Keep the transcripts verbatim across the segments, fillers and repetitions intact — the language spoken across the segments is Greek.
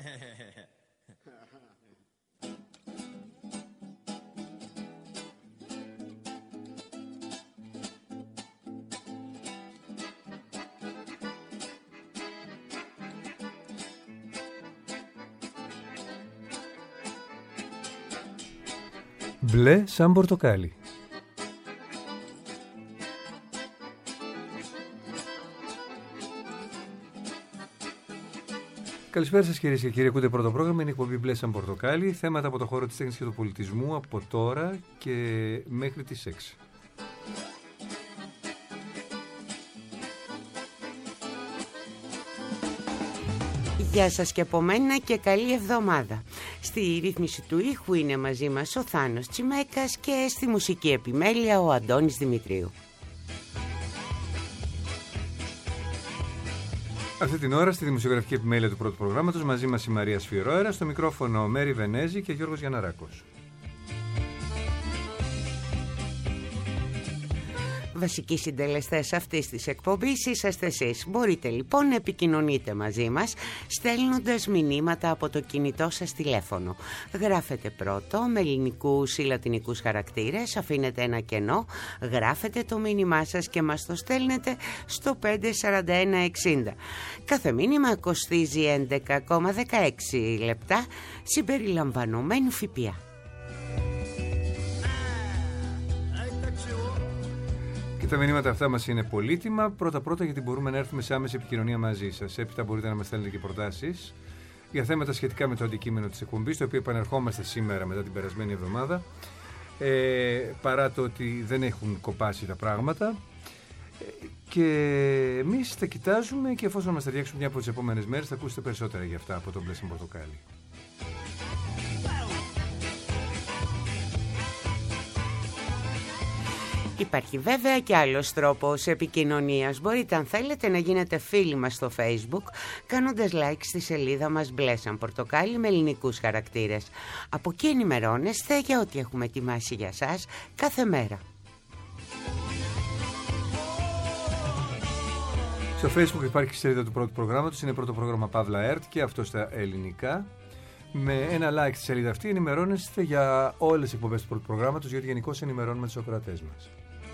Μπλε σαν πορτοκάλι. Καλησπέρα σας κυρίες και κύριοι, ακούτε πρώτο πρόγραμμα, είναι η εκπομπή Μπλε σαν πορτοκάλι, θέματα από το χώρο της τέχνης και του πολιτισμού από τώρα και μέχρι τις έξι. Γεια σας και από μένα και καλή εβδομάδα. Στη ρύθμιση του ήχου είναι μαζί μας ο Θάνος Τσιμέκας και στη μουσική επιμέλεια ο Αντώνης Δημητρίου. Αυτή την ώρα στη δημοσιογραφική επιμέλεια του πρώτου προγράμματος μαζί μας η Μαρία Σφυρόερα, στο μικρόφωνο Μέρη Βενέζη και Γιώργος Γιανναράκος. Βασικοί συντελεστές αυτής της εκπομπής είσαστε εσείς. Μπορείτε λοιπόν να επικοινωνείτε μαζί μας στέλνοντας μηνύματα από το κινητό σας τηλέφωνο. Γράφετε πρώτο με ελληνικούς ή λατινικούς χαρακτήρες, αφήνετε ένα κενό, γράφετε το μήνυμά σας και μας το στέλνετε στο πέντε σαράντα ένα εξήντα. Κάθε μήνυμα κοστίζει έντεκα κόμμα δεκαέξι λεπτά συμπεριλαμβανομένου ΦΠΑ. Και τα μηνύματα αυτά μας είναι πολύτιμα. Πρώτα-πρώτα γιατί μπορούμε να έρθουμε σε άμεση επικοινωνία μαζί σας. Έπειτα μπορείτε να μας στέλνετε και προτάσεις για θέματα σχετικά με το αντικείμενο της εκπομπής, το οποίο επανερχόμαστε σήμερα μετά την περασμένη εβδομάδα. Ε, παρά το ότι δεν έχουν κοπάσει τα πράγματα. Ε, και εμείς τα κοιτάζουμε και εφόσον μας ταιριάξουν μια από τις επόμενες μέρες θα ακούσετε περισσότερα για αυτά από τον Μπλε σαν πορτοκάλι. Υπάρχει βέβαια και άλλος τρόπος επικοινωνίας. Μπορείτε αν θέλετε να γίνετε φίλοι μας στο Facebook κάνοντας like στη σελίδα μας Μπλε σαν πορτοκάλι με ελληνικούς χαρακτήρες. Από εκεί ενημερώνεστε για ό,τι έχουμε ετοιμάσει για σας κάθε μέρα. Στο Facebook υπάρχει η σελίδα του πρώτου προγράμματος, είναι πρώτο πρόγραμμα Παύλα ΕΡΤ και αυτό στα ελληνικά. Με ένα like στη σελίδα αυτή ενημερώνεστε για όλες τις εκπομπές του πρώτου προγράμματος, γιατί γενικώς ενημερώνουμε τους ακροατές μας.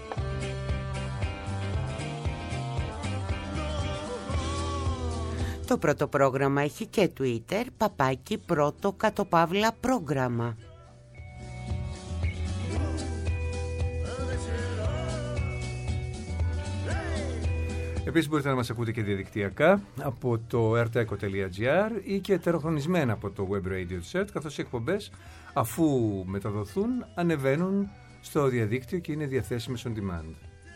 Το πρώτο πρόγραμμα έχει και Twitter, παπάκι πρώτο κατοπαύλα πρόγραμμα. Επίσης μπορείτε να μας ακούτε και διαδικτυακά από το erteco τελεία gr ή και ετεροχρονισμένα από το Web Radio της ΕΡΤ, καθώς οι εκπομπές αφού μεταδοθούν ανεβαίνουν στο διαδίκτυο και είναι διαθέσιμες on demand.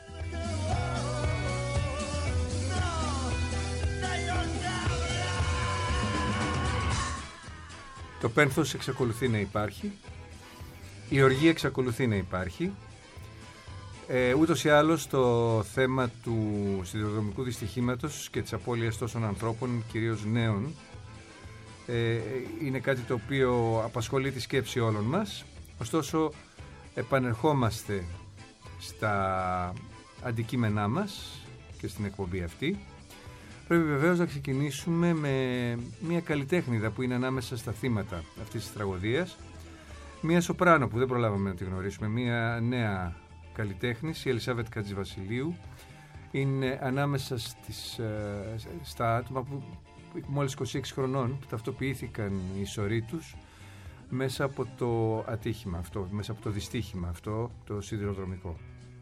Το πένθος εξακολουθεί να υπάρχει, η οργή εξακολουθεί να υπάρχει. Ε, ούτως ή άλλως το θέμα του σιδηροδρομικού δυστυχήματος και της απώλειας τόσων ανθρώπων, κυρίως νέων, ε, είναι κάτι το οποίο απασχολεί τη σκέψη όλων μας. Ωστόσο επανερχόμαστε στα αντικείμενά μας και στην εκπομπή αυτή. Πρέπει βεβαίως να ξεκινήσουμε με μια καλλιτέχνηδα που είναι ανάμεσα στα θύματα αυτής της τραγωδίας. Μια σοπράνο που δεν προλάβαμε να τη γνωρίσουμε, μια νέα καλλιτέχνης, η Ελισάβετ Κατζηβασιλείου, είναι ανάμεσα στις, στα άτομα που μόλις είκοσι έξι χρονών που ταυτοποιήθηκαν οι σωροί τους μέσα από το ατύχημα αυτό, μέσα από το δυστύχημα αυτό, το σιδηροδρομικό.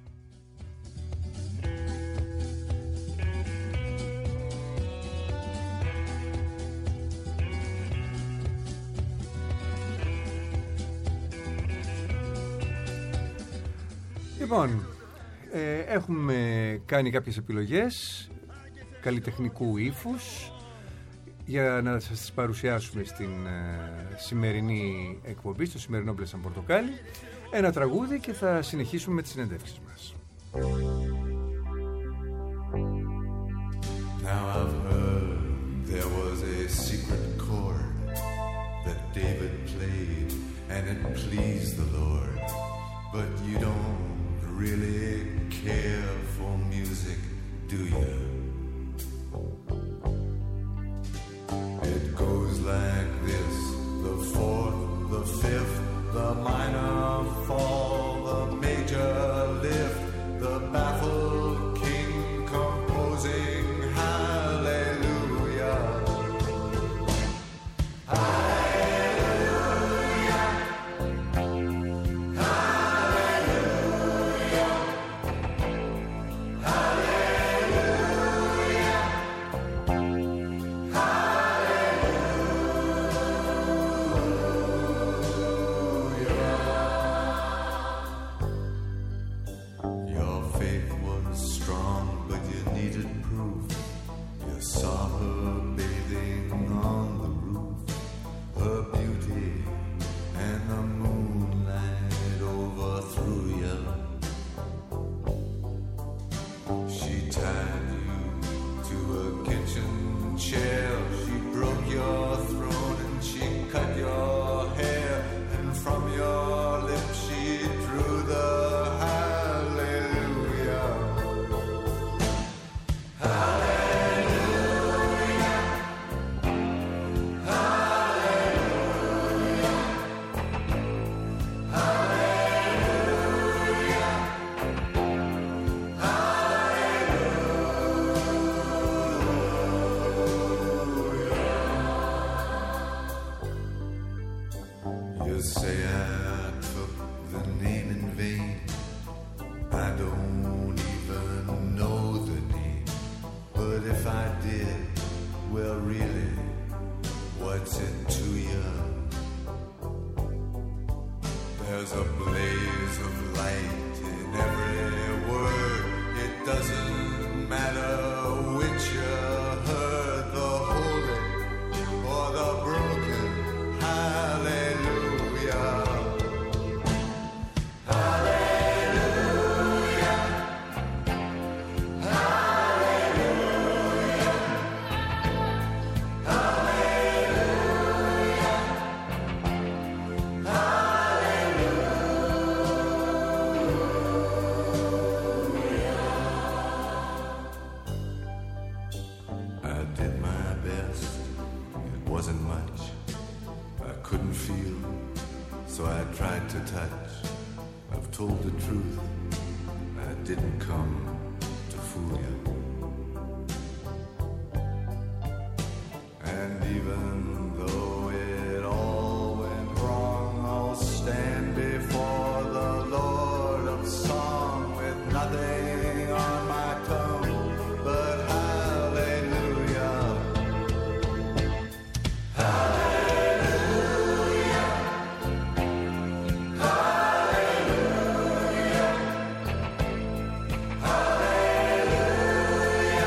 Λοιπόν, ε, έχουμε κάνει κάποιες επιλογές καλλιτεχνικού ύφους για να σας τις παρουσιάσουμε στην ε, σημερινή εκπομπή, στο σημερινό Μπλε σαν πορτοκάλι. Ένα τραγούδι και θα συνεχίσουμε με τις συνεντεύξεις μας. Now I've heard there was a secret chord that David played and it pleased the Lord, but you don't really care for music, do you? It goes like say I took the name in vain. I don't even know the name, but if I did, well really, what's it to you? There's a blaze of light in every word. It doesn't matter which you heard, the holy or the broken. Hallelujah. Hallelujah. Hallelujah. Hallelujah. I did my best. It wasn't much. I couldn't feel, so I tried to touch. I've told the truth. I didn't come to fool you. And even though it all went wrong, I'll stand before the Lord of Song with nothing on my tongue but hallelujah. Hallelujah. Hallelujah. Hallelujah.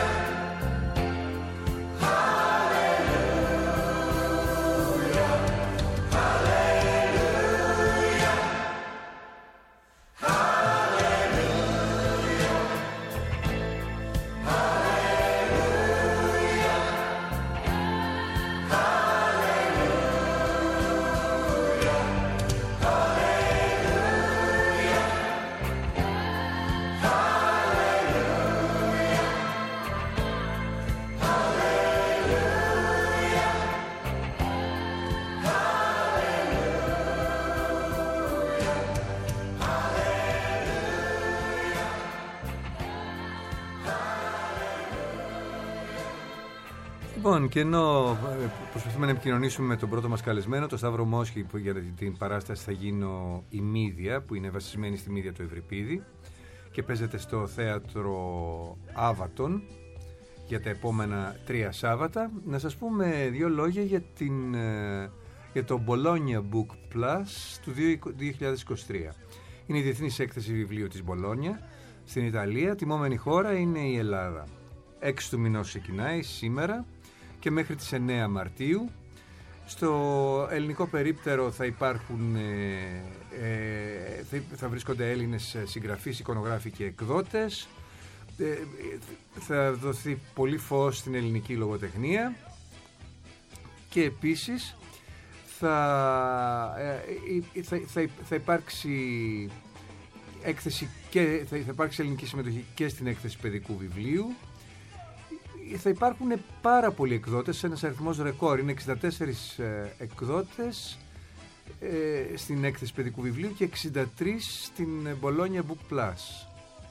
Λοιπόν, και ενώ προσπαθούμε να επικοινωνήσουμε με τον πρώτο μας καλεσμένο, τον Σταύρο Μόσχη, που για την παράσταση θα γίνω η Μύδια, που είναι βασισμένη στη Μύδια του Ευρυπίδη και παίζεται στο θέατρο Άβατον για τα επόμενα τρία Σάββατα, να σας πούμε δύο λόγια για, την, για το Bologna Book Plus του δύο χιλιάδες είκοσι τρία. Είναι η διεθνής έκθεση βιβλίου της Μπολόνια στην Ιταλία. Τιμόμενη χώρα είναι η Ελλάδα. έξι του μηνός ξεκινάει σήμερα και μέχρι τις εννέα Μαρτίου. Στο ελληνικό περίπτερο θα υπάρχουν, ε, ε, θα, θα βρίσκονται Έλληνες συγγραφείς, εικονογράφοι και εκδότες. Ε, θα δοθεί πολύ φως στην ελληνική λογοτεχνία και επίσης θα, ε, θα, θα, θα υπάρξει έκθεση και θα, θα υπάρξει ελληνική συμμετοχή και στην έκθεση παιδικού βιβλίου. Θα υπάρχουν πάρα πολλοί εκδότες, ένας αριθμός ρεκόρ, είναι εξήντα τέσσερις ε, εκδότες ε, στην έκθεση παιδικού βιβλίου και εξήντα τρεις στην Bologna Book Plus.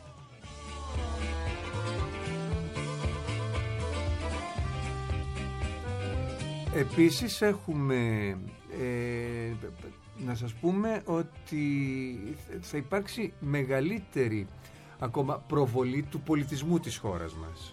Επίσης έχουμε ε, να σας πούμε ότι θα υπάρξει μεγαλύτερη ακόμα προβολή του πολιτισμού της χώρας μας.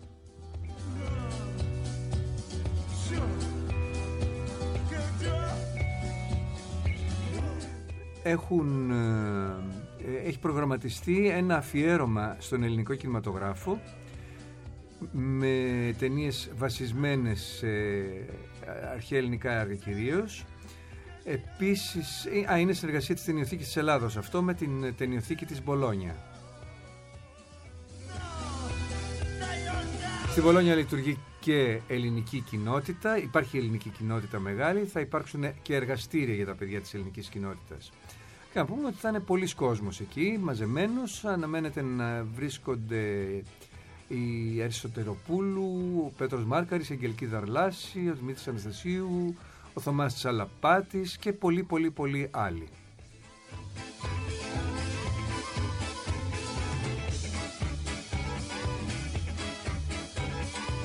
Έχουν, ε, έχει προγραμματιστεί ένα αφιέρωμα στον ελληνικό κινηματογράφο με ταινίες βασισμένες σε αρχαία ελληνικά έργα κυρίως. Επίσης, α, είναι συνεργασία της Ταινιοθήκης της Ελλάδος αυτό με την Ταινιοθήκη της Μπολόνια. Στη Μπολόνια λειτουργεί και ελληνική κοινότητα, υπάρχει ελληνική κοινότητα μεγάλη, θα υπάρξουν και εργαστήρια για τα παιδιά της ελληνικής κοινότητας. Και να πούμε ότι θα είναι πολλής κόσμος εκεί, μαζεμένος, αναμένεται να βρίσκονται η Αριστοτελοπούλου, ο Πέτρος Μάρκαρης, η Αγγελική Δαρλάση, ο Δημήτρης Αναστασίου, ο Θωμάς Τσαλαπάτης και πολλοί πολλοί πολλοί άλλοι.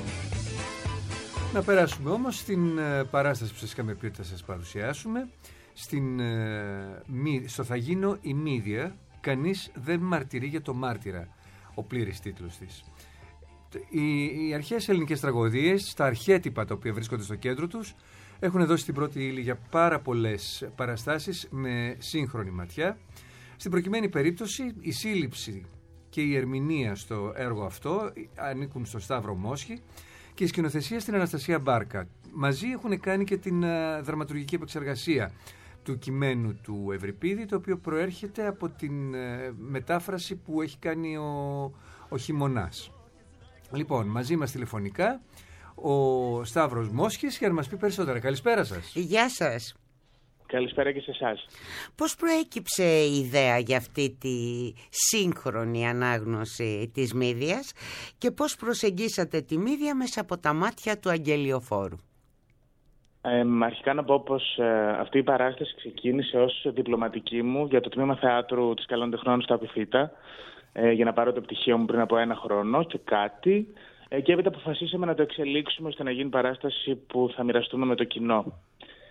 Να περάσουμε όμως στην παράσταση που σας είχαμε πει ότι θα σας παρουσιάσουμε. στην, ε, στο «Θα γίνω η Μύδια, κανείς δεν μαρτυρεί για το μάρτυρα», ο πλήρης τίτλος της. Οι, οι αρχαίες ελληνικές τραγωδίες, τα αρχέτυπα τα οποία βρίσκονται στο κέντρο τους, έχουν δώσει την πρώτη ύλη για πάρα πολλές παραστάσεις με σύγχρονη ματιά. Στην προκειμένη περίπτωση, η σύλληψη και η ερμηνεία στο έργο αυτό ανήκουν στο Σταύρο Μόσχη και η σκηνοθεσία στην Αναστασία Μπάρκα. Μαζί έχουν κάνει και την uh, δραματουργική επεξεργασία του κειμένου του Ευρυπίδη, το οποίο προέρχεται από την uh, μετάφραση που έχει κάνει ο, ο Χειμωνάς. Λοιπόν, μαζί μας τηλεφωνικά ο Σταύρος Μόσχης για να μας πει περισσότερα. Καλησπέρα σας. Γεια σας. Καλησπέρα και σε εσάς. Πώς προέκυψε η ιδέα για αυτή τη σύγχρονη ανάγνωση της Μύδιας και πώς προσεγγίσατε τη Μύδια μέσα από τα μάτια του Αγγελιοφόρου? Ε, αρχικά να πω πως ε, αυτή η παράσταση ξεκίνησε ως διπλωματική μου για το τμήμα θεάτρου της Καλών Τεχνών στο Απιθύτα, ε, για να πάρω το πτυχίο μου πριν από ένα χρόνο και κάτι. Ε, και έπειτα αποφασίσαμε να το εξελίξουμε ώστε να γίνει παράσταση που θα μοιραστούμε με το κοινό.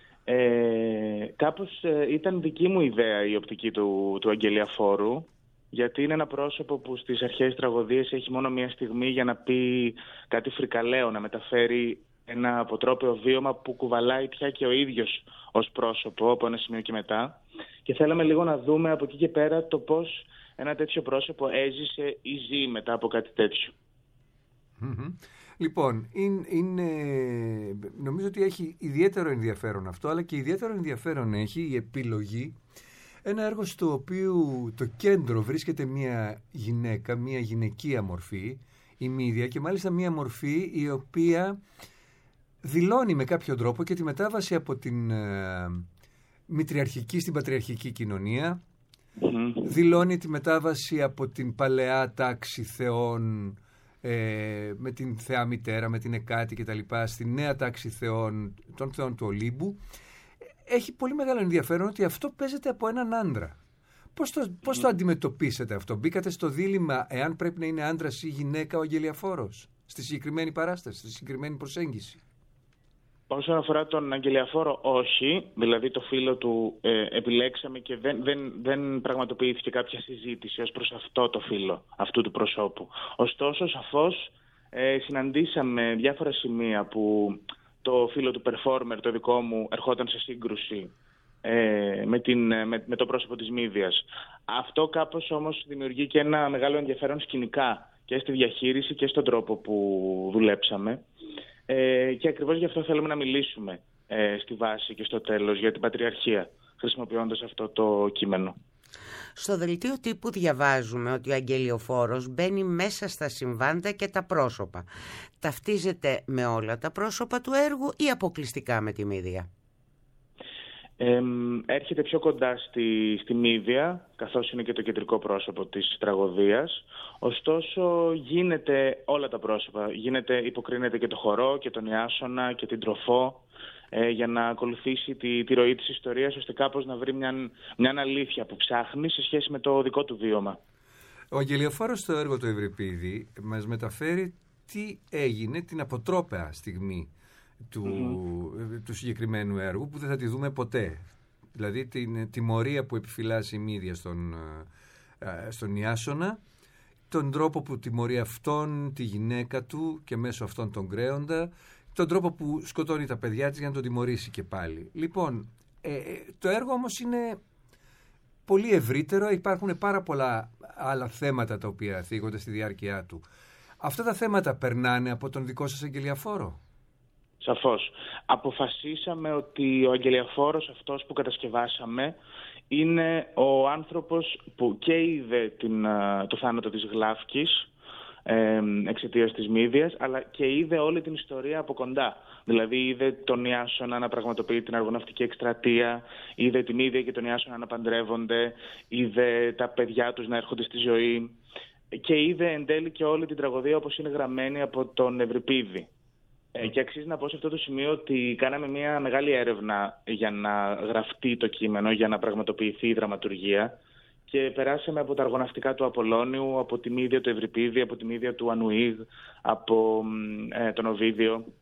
Ε, κάπως ε, ήταν δική μου ιδέα η οπτική του, του Αγγελιαφόρου, γιατί είναι ένα πρόσωπο που στις αρχαίες τραγωδίες έχει μόνο μία στιγμή για να πει κάτι φρικαλαίο, να μεταφέρει ένα αποτρόπαιο βίωμα που κουβαλάει πια και ο ίδιος ως πρόσωπο από ένα σημείο και μετά. Και θέλαμε λίγο να δούμε από εκεί και πέρα το πώς ένα τέτοιο πρόσωπο έζησε ή ζει μετά από κάτι τέτοιο. Mm-hmm. Λοιπόν, είναι, είναι, νομίζω ότι έχει ιδιαίτερο ενδιαφέρον αυτό, αλλά και ιδιαίτερο ενδιαφέρον έχει η επιλογή, ένα έργο στο οποίο το κέντρο βρίσκεται μια γυναίκα, μια γυναικεία μορφή, η Μύδια, και μάλιστα μια μορφή η οποία δηλώνει με κάποιο τρόπο και τη μετάβαση από την ε, μητριαρχική στην πατριαρχική κοινωνία, mm-hmm. δηλώνει τη μετάβαση από την παλαιά τάξη θεών, Ε, με την θεά μητέρα, με την Εκάτη και τα λοιπά, στη νέα τάξη θεών, των θεών του Ολύμπου. Έχει πολύ μεγάλο ενδιαφέρον ότι αυτό παίζεται από έναν άντρα. Πώς το, πώς το αντιμετωπίσετε αυτό? Μπήκατε στο δίλημμα εάν πρέπει να είναι άντρας ή γυναίκα ο Αγγελιαφόρος στη συγκεκριμένη παράσταση, στη συγκεκριμένη προσέγγιση? Όσον αφορά τον Αγγελιαφόρο, όχι. Δηλαδή το φύλο του ε, επιλέξαμε και δεν, δεν, δεν πραγματοποιήθηκε κάποια συζήτηση ως προς αυτό το φύλο αυτού του προσώπου. Ωστόσο, σαφώς ε, συναντήσαμε διάφορα σημεία που το φύλο του performer, το δικό μου, ερχόταν σε σύγκρουση ε, με, την, με, με το πρόσωπο της Μύδιας. Αυτό κάπως όμως δημιουργεί και ένα μεγάλο ενδιαφέρον σκηνικά και στη διαχείριση και στον τρόπο που δουλέψαμε. Ε, και ακριβώς γι' αυτό θέλουμε να μιλήσουμε ε, στη βάση και στο τέλος για την πατριαρχία, χρησιμοποιώντας αυτό το κείμενο. Στο δελτίο τύπου διαβάζουμε ότι ο Αγγελιοφόρος μπαίνει μέσα στα συμβάντα και τα πρόσωπα. Ταυτίζεται με όλα τα πρόσωπα του έργου ή αποκλειστικά με τη Μύδια? Ε, έρχεται πιο κοντά στη, στη Μύδια, καθώς είναι και το κεντρικό πρόσωπο της τραγωδίας. Ωστόσο γίνεται όλα τα πρόσωπα. Γίνεται, υποκρίνεται και το χορό και τον Ιάσονα και την Τροφό, ε, για να ακολουθήσει τη, τη ροή της ιστορίας, ώστε κάπως να βρει μια, μια αλήθεια που ψάχνει σε σχέση με το δικό του βίωμα. Ο Αγγελιοφόρος στο έργο του Ευρυπίδη μας μεταφέρει τι έγινε την αποτρόπαια στιγμή Του, mm-hmm. του συγκεκριμένου έργου, που δεν θα τη δούμε ποτέ. Δηλαδή την τιμωρία που επιφυλάσσει η Μύδια στον, στον Ιάσονα, τον τρόπο που τιμωρεί αυτόν, τη γυναίκα του και μέσω αυτόν τον κρέοντα, τον τρόπο που σκοτώνει τα παιδιά της για να τον τιμωρήσει και πάλι. Λοιπόν, ε, το έργο όμως είναι πολύ ευρύτερο, υπάρχουν πάρα πολλά άλλα θέματα τα οποία θίγονται στη διάρκεια του. Αυτά τα θέματα περνάνε από τον δικό σας Αγγελιαφόρο? Σαφώς. Αποφασίσαμε ότι ο Αγγελιαφόρος αυτός που κατασκευάσαμε είναι ο άνθρωπος που και είδε την, το θάνατο της Γλάφκης ε, εξαιτίας της Μύδιας, αλλά και είδε όλη την ιστορία από κοντά. Δηλαδή είδε τον Ιάσονα να πραγματοποιεί την αργοναυτική εκστρατεία, είδε τη Μύδια και τον Ιάσονα να παντρεύονται, είδε τα παιδιά τους να έρχονται στη ζωή και είδε εν τέλει και όλη την τραγωδία όπως είναι γραμμένη από τον Ευρυπίδη. Και αξίζει να πω σε αυτό το σημείο ότι κάναμε μια μεγάλη έρευνα για να γραφτεί το κείμενο, για να πραγματοποιηθεί η δραματουργία, και περάσαμε από τα αργοναυτικά του Απολλώνιου, από τη Μύδια του Ευρυπίδη, από τη Μύδια του Ανουήγ, από ε, τον Οβίδιο.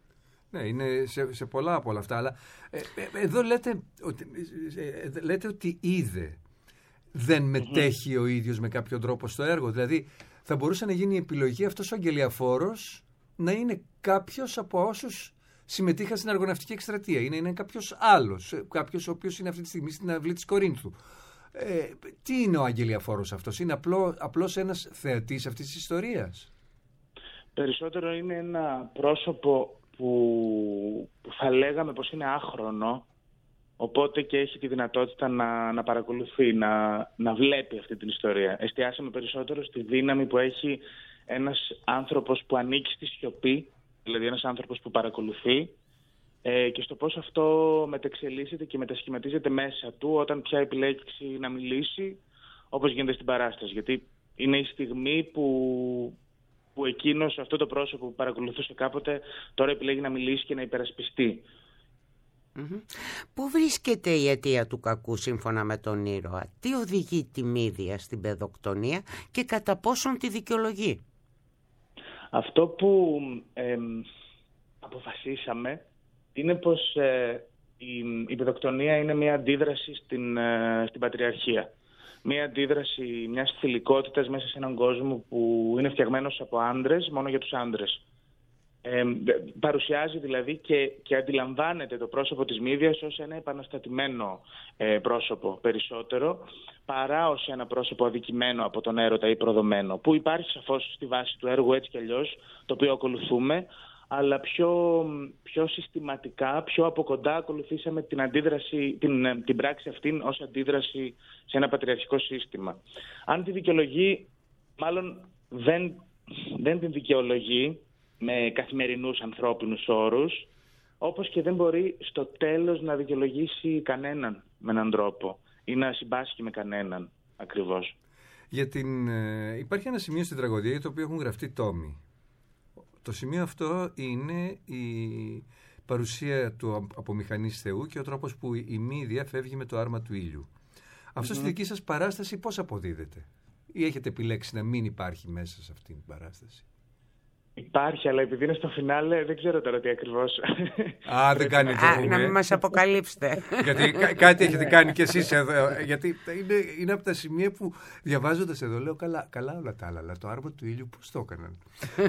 Ναι, είναι σε, σε πολλά από όλα αυτά. Αλλά ε, ε, εδώ λέτε ότι, ε, λέτε ότι είδε. Δεν μετέχει mm-hmm. ο ίδιος με κάποιο τρόπο στο έργο. Δηλαδή θα μπορούσε να γίνει η επιλογή αυτός ο αγγελιαφόρος να είναι κάποιος από όσους συμμετείχαν στην αργοναυτική εκστρατεία. Είναι, είναι κάποιος άλλος. Κάποιος ο οποίος είναι αυτή τη στιγμή στην αυλή της Κορίνθου. Ε, τι είναι ο αγγελιαφόρος αυτός? Είναι απλό, απλώς ένας θεατής αυτής της ιστορίας? Περισσότερο είναι ένα πρόσωπο που, που θα λέγαμε πως είναι άχρονο, οπότε και έχει τη δυνατότητα να, να παρακολουθεί, να, να βλέπει αυτή την ιστορία. Εστιάσαμε περισσότερο στη δύναμη που έχει ένας άνθρωπος που ανήκει στη σιωπή, δηλαδή ένας άνθρωπος που παρακολουθεί, ε, και στο πώς αυτό μετεξελίσσεται και μετασχηματίζεται μέσα του όταν πια επιλέξει να μιλήσει, όπως γίνεται στην παράσταση. Γιατί είναι η στιγμή που, που εκείνος, αυτό το πρόσωπο που παρακολουθούσε κάποτε, τώρα επιλέγει να μιλήσει και να υπερασπιστεί. Mm-hmm. Πού βρίσκεται η αιτία του κακού σύμφωνα με τον ήρωα? Τι οδηγεί τη Μύδια στην παιδοκτονία και κατά πόσον τη δικαιολογεί? Αυτό που ε, αποφασίσαμε είναι πως ε, η, η παιδοκτονία είναι μια αντίδραση στην, ε, στην πατριαρχία. Μια αντίδραση μιας θηλυκότητας μέσα σε έναν κόσμο που είναι φτιαγμένος από άντρες, μόνο για τους άντρες. Ε, παρουσιάζει δηλαδή και, και αντιλαμβάνεται το πρόσωπο της Μύδιας ως ένα επαναστατημένο ε, πρόσωπο περισσότερο, παρά ως ένα πρόσωπο αδικημένο από τον έρωτα ή προδομένο, που υπάρχει σαφώς στη βάση του έργου έτσι κι αλλιώς, το οποίο ακολουθούμε, αλλά πιο, πιο συστηματικά, πιο από κοντά ακολουθήσαμε την, αντίδραση, την, την πράξη αυτήν ως αντίδραση σε ένα πατριαρχικό σύστημα. Αν τη δικαιολογεί, μάλλον δεν, δεν την δικαιολογεί με καθημερινούς ανθρώπινους όρους, όπως και δεν μπορεί στο τέλος να δικαιολογήσει κανέναν με έναν τρόπο ή να συμπάσχει με κανέναν ακριβώς. Για την, ε, υπάρχει ένα σημείο στην τραγωδία για το οποίο έχουν γραφτεί τόμοι. Το σημείο αυτό είναι η παρουσία του απομηχανής Θεού και ο τρόπος που η Μύδια φεύγει με το άρμα του ήλιου. Αυτό mm-hmm. στη δική σας παράσταση πώς αποδίδεται? Ή έχετε επιλέξει να μην υπάρχει μέσα σε αυτήν την παράσταση? Υπάρχει, αλλά επειδή είναι στο φινάλε, δεν ξέρω τώρα τι ακριβώς. Α, δεν κάνετε. Α, να μην μας αποκαλύψετε. Γιατί κά- κάτι έχετε κάνει κι εσείς εδώ. Γιατί είναι, είναι από τα σημεία που διαβάζοντας εδώ λέω καλά, καλά όλα τα άλλα, αλλά το άρμα του ήλιου πώς το έκαναν?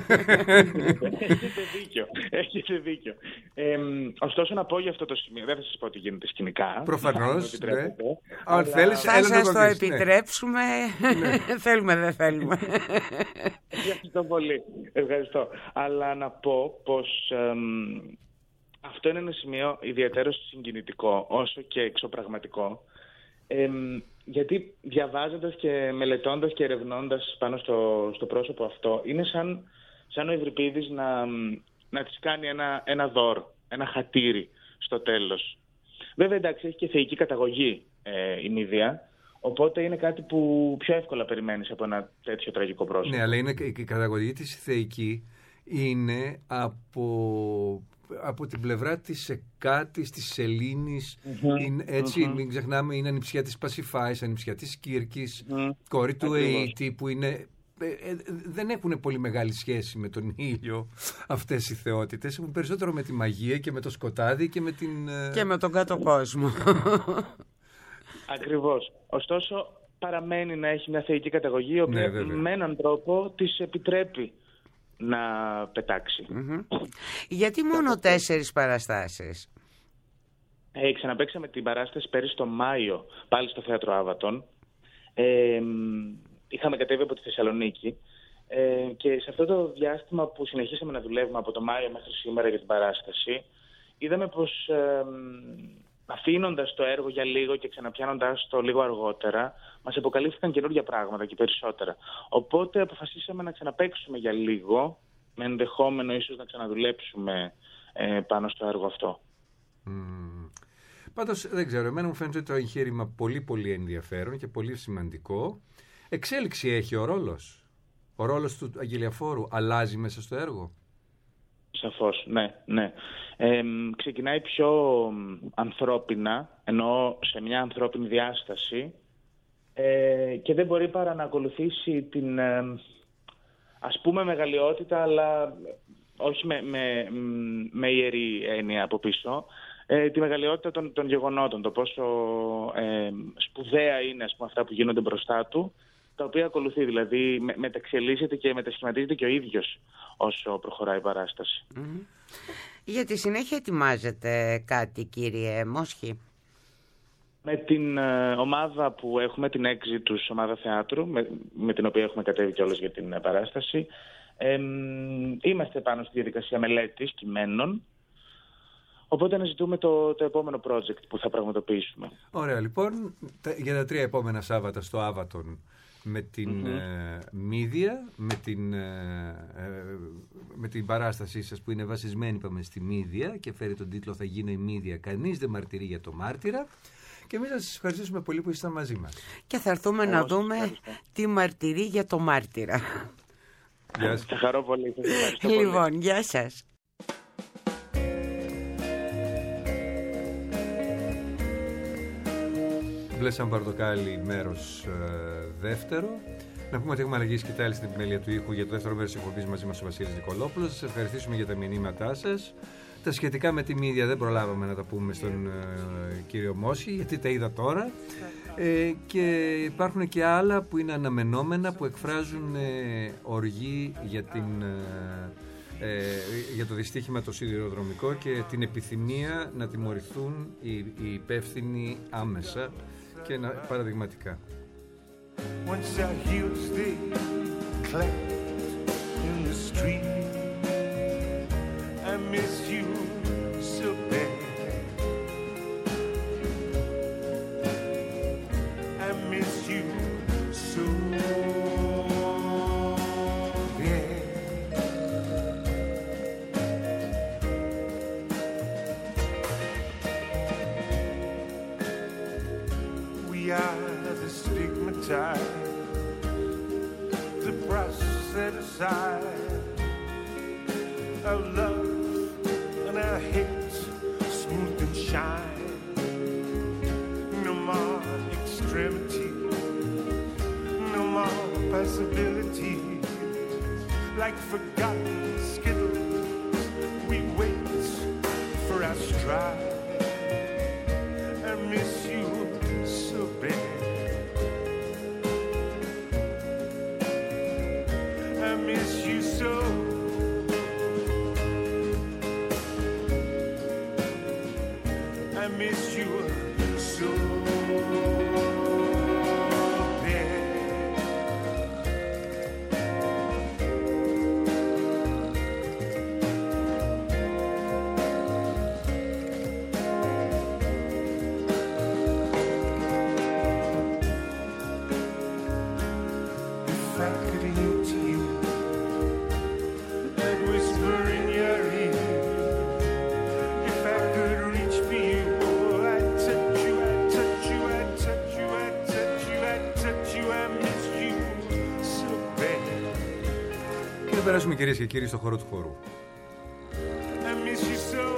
Έχετε δίκιο. Έχετε δίκιο. Ε, ωστόσο να πω για αυτό το σημείο, δεν θα σας πω ότι γίνεται σκηνικά. Προφανώς, ναι. Αλλά... θέλεις, θα σας το, το επιτρέψουμε. Ναι. Θέλουμε, δεν θέλουμε. Ευχαριστώ πολύ. Ευχαριστώ. Αλλά να πω πως εμ, αυτό είναι ένα σημείο ιδιαίτερο συγκινητικό όσο και εξωπραγματικό, εμ, γιατί διαβάζοντας και μελετώντας και ερευνώντας πάνω στο, στο πρόσωπο αυτό, είναι σαν, σαν ο Ευρυπίδης να, να της κάνει ένα, ένα δώρο, ένα χατήρι στο τέλος. Βέβαια εντάξει, έχει και θεϊκή καταγωγή ε, η Μύδια, οπότε είναι κάτι που πιο εύκολα περιμένεις από ένα τέτοιο τραγικό πρόσωπο. Ναι, αλλά είναι, η καταγωγή της θεϊκή είναι από, από την πλευρά της Εκάτης, της Σελήνης. Mm-hmm. Είναι, έτσι, mm-hmm. μην ξεχνάμε, είναι ανιψιά της Πασιφάης, ανιψιά της Κύρκης, mm-hmm. κόρη του Αίτη, που είναι... Ε, ε, δεν έχουν πολύ μεγάλη σχέση με τον ήλιο αυτές οι θεότητες. Έχουν περισσότερο με τη μαγεία και με το σκοτάδι και με την... και με τον κάτω κόσμο. Ακριβώς. Ωστόσο παραμένει να έχει μια θεϊκή καταγωγή, η οποία ναι, με έναν τρόπο της επιτρέπει να πετάξει. Mm-hmm. Γιατί μόνο τέσσερις παραστάσεις? Ε, ξαναπαίξαμε την παράσταση πέρυσι το Μάιο, πάλι στο Θέατρο Άβατον. Ε, είχαμε κατέβει από τη Θεσσαλονίκη ε, και σε αυτό το διάστημα που συνεχίσαμε να δουλεύουμε από το Μάιο μέχρι σήμερα για την παράσταση, είδαμε πως... Ε, αφήνοντας το έργο για λίγο και ξαναπιάνοντας το λίγο αργότερα, μας αποκαλύφθηκαν καινούργια πράγματα και περισσότερα. Οπότε αποφασίσαμε να ξαναπαίξουμε για λίγο, με ενδεχόμενο ίσως να ξαναδουλέψουμε ε, πάνω στο έργο αυτό. Mm. Πάντως δεν ξέρω, εμένα μου φαίνεται το εγχείρημα πολύ πολύ ενδιαφέρον και πολύ σημαντικό. Εξέλιξη έχει ο ρόλος. Ο ρόλος του αγγελιαφόρου αλλάζει μέσα στο έργο. Σαφώς, ναι, ναι. Ε, ξεκινάει πιο ανθρώπινα, εννοώ σε μια ανθρώπινη διάσταση, ε, και δεν μπορεί παρά να ακολουθήσει την, ε, ας πούμε, μεγαλειότητα, αλλά όχι με, με, με ιερή έννοια από πίσω, ε, τη μεγαλειότητα των, των γεγονότων, το πόσο ε, σπουδαία είναι, ας πούμε, αυτά που γίνονται μπροστά του, τα οποία ακολουθεί, δηλαδή με, μεταξελίσσεται και μετασχηματίζεται και ο ίδιος όσο προχωράει η παράσταση. Mm. Για τη συνέχεια ετοιμάζετε κάτι, κύριε Μόσχη? Με την ε, ομάδα που έχουμε, την Exodus ομάδα θεάτρου, με, με την οποία έχουμε κατέβει κιόλας για την ε, παράσταση, ε, είμαστε πάνω στη διαδικασία μελέτης κειμένων, οπότε αναζητούμε το, το επόμενο project που θα πραγματοποιήσουμε. Ωραία, λοιπόν, τα, για τα τρία επόμενα Σάββατα στο Άβατον, με την mm-hmm. ε, Μύδια, με την, ε, ε, με την παράστασή σας που είναι βασισμένη, είπαμε, στη Μύδια και φέρει τον τίτλο «Θα γίνω η Μύδια, κανείς δεν μαρτυρεί για το μάρτυρα». Και εμείς θα σας ευχαριστήσουμε πολύ που ήσασταν μαζί μας. Και θα έρθουμε να δούμε τι μαρτυρεί για το μάρτυρα. Γεια σας. Θα χαρώ πολύ. Λοιπόν, γεια σας. Μπλε Πορτοκάλι, μέρος ε, δεύτερο. Να πούμε ότι έχουμε αλλαγή σκητάλη στην επιμέλεια του ήχου για το δεύτερο μέρος της εκπομπής μαζί μας ο Βασίλης Νικολόπουλος. Σας ευχαριστήσουμε για τα μηνύματά σας. Τα σχετικά με τη Μύδια δεν προλάβαμε να τα πούμε στον ε, κύριο Μόσχη, γιατί τα είδα τώρα. Ε, και υπάρχουν και άλλα που είναι αναμενόμενα, που εκφράζουν ε, οργή για, την, ε, ε, για το δυστύχημα το σιδηροδρομικό και την επιθυμία να τιμωρηθούν οι, οι υπεύθυνοι άμεσα και να, παραδειγματικά. Once our heels they clapped in the street, I miss you so bad. I miss you so bad. We are the stigmatized, the brush set aside of love, and our heads smooth and shine. No more extremity, no more possibility. Like forgotten skittles, we wait for our stride. I miss you so bad. I miss you so. I miss you so bad. If I could hint you, I'd whisper in your ear. If I could reach for you, I'd touch you, I'd touch you, I'd touch you, I'd touch you, I'd touch you. I miss you so bad. Και θα περάσουμε, κυρίες και κύριοι, στο χώρο του χώρου. I miss you so.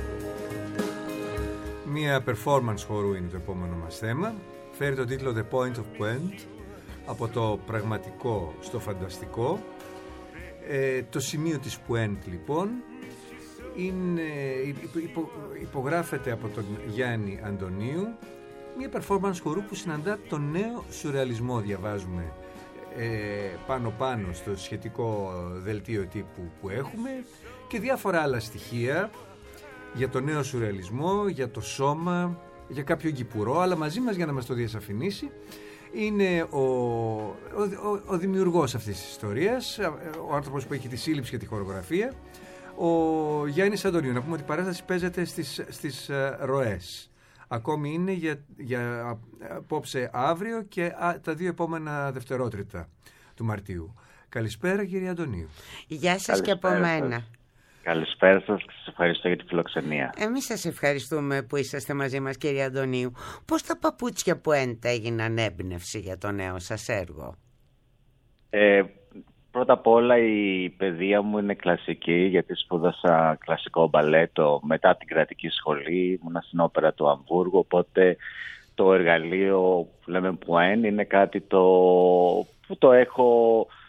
Μία performance χώρου είναι το επόμενο μας θέμα. Φέρει τον τίτλο The Point of Puent, από το πραγματικό στο φανταστικό. Ε, το σημείο της Puent, λοιπόν, είναι, υπο, υπογράφεται από τον Γιάννη Αντωνίου, μια performance χορού που συναντά τον νέο σουρεαλισμό, διαβάζουμε ε, πάνω πάνω στο σχετικό δελτίο τύπου που έχουμε, και διάφορα άλλα στοιχεία για τον νέο σουρεαλισμό, για το σώμα, για κάποιο γκυπουρό, αλλά μαζί μας, για να μας το διασαφηνίσει, είναι ο, ο, ο, ο δημιουργός αυτής της ιστορίας, ο άνθρωπος που έχει τη σύλληψη και τη χορογραφία, ο Γιάννης Αντωνίου. Να πούμε ότι η παράσταση παίζεται στις, στις uh, ροές. Ακόμη είναι για, για απόψε αύριο και α, τα δύο επόμενα δευτερότριτα του Μαρτίου. Καλησπέρα, κύριε Αντωνίου. Γεια σας. Καλησπέρα, και από μένα. Καλησπέρα σας και σας ευχαριστώ για τη φιλοξενία. Εμείς σας ευχαριστούμε που είσαστε μαζί μας, κύριε Αντωνίου. Πώς τα παπούτσια Puent έγιναν έμπνευση για το νέο σας έργο? Ε, πρώτα απ' όλα η παιδεία μου είναι κλασική, γιατί σπούδασα κλασικό μπαλέτο μετά την κρατική σχολή, ήμουνα στην όπερα του Αμβούργου, οπότε το εργαλείο που λέμε Puent είναι κάτι το, που το έχω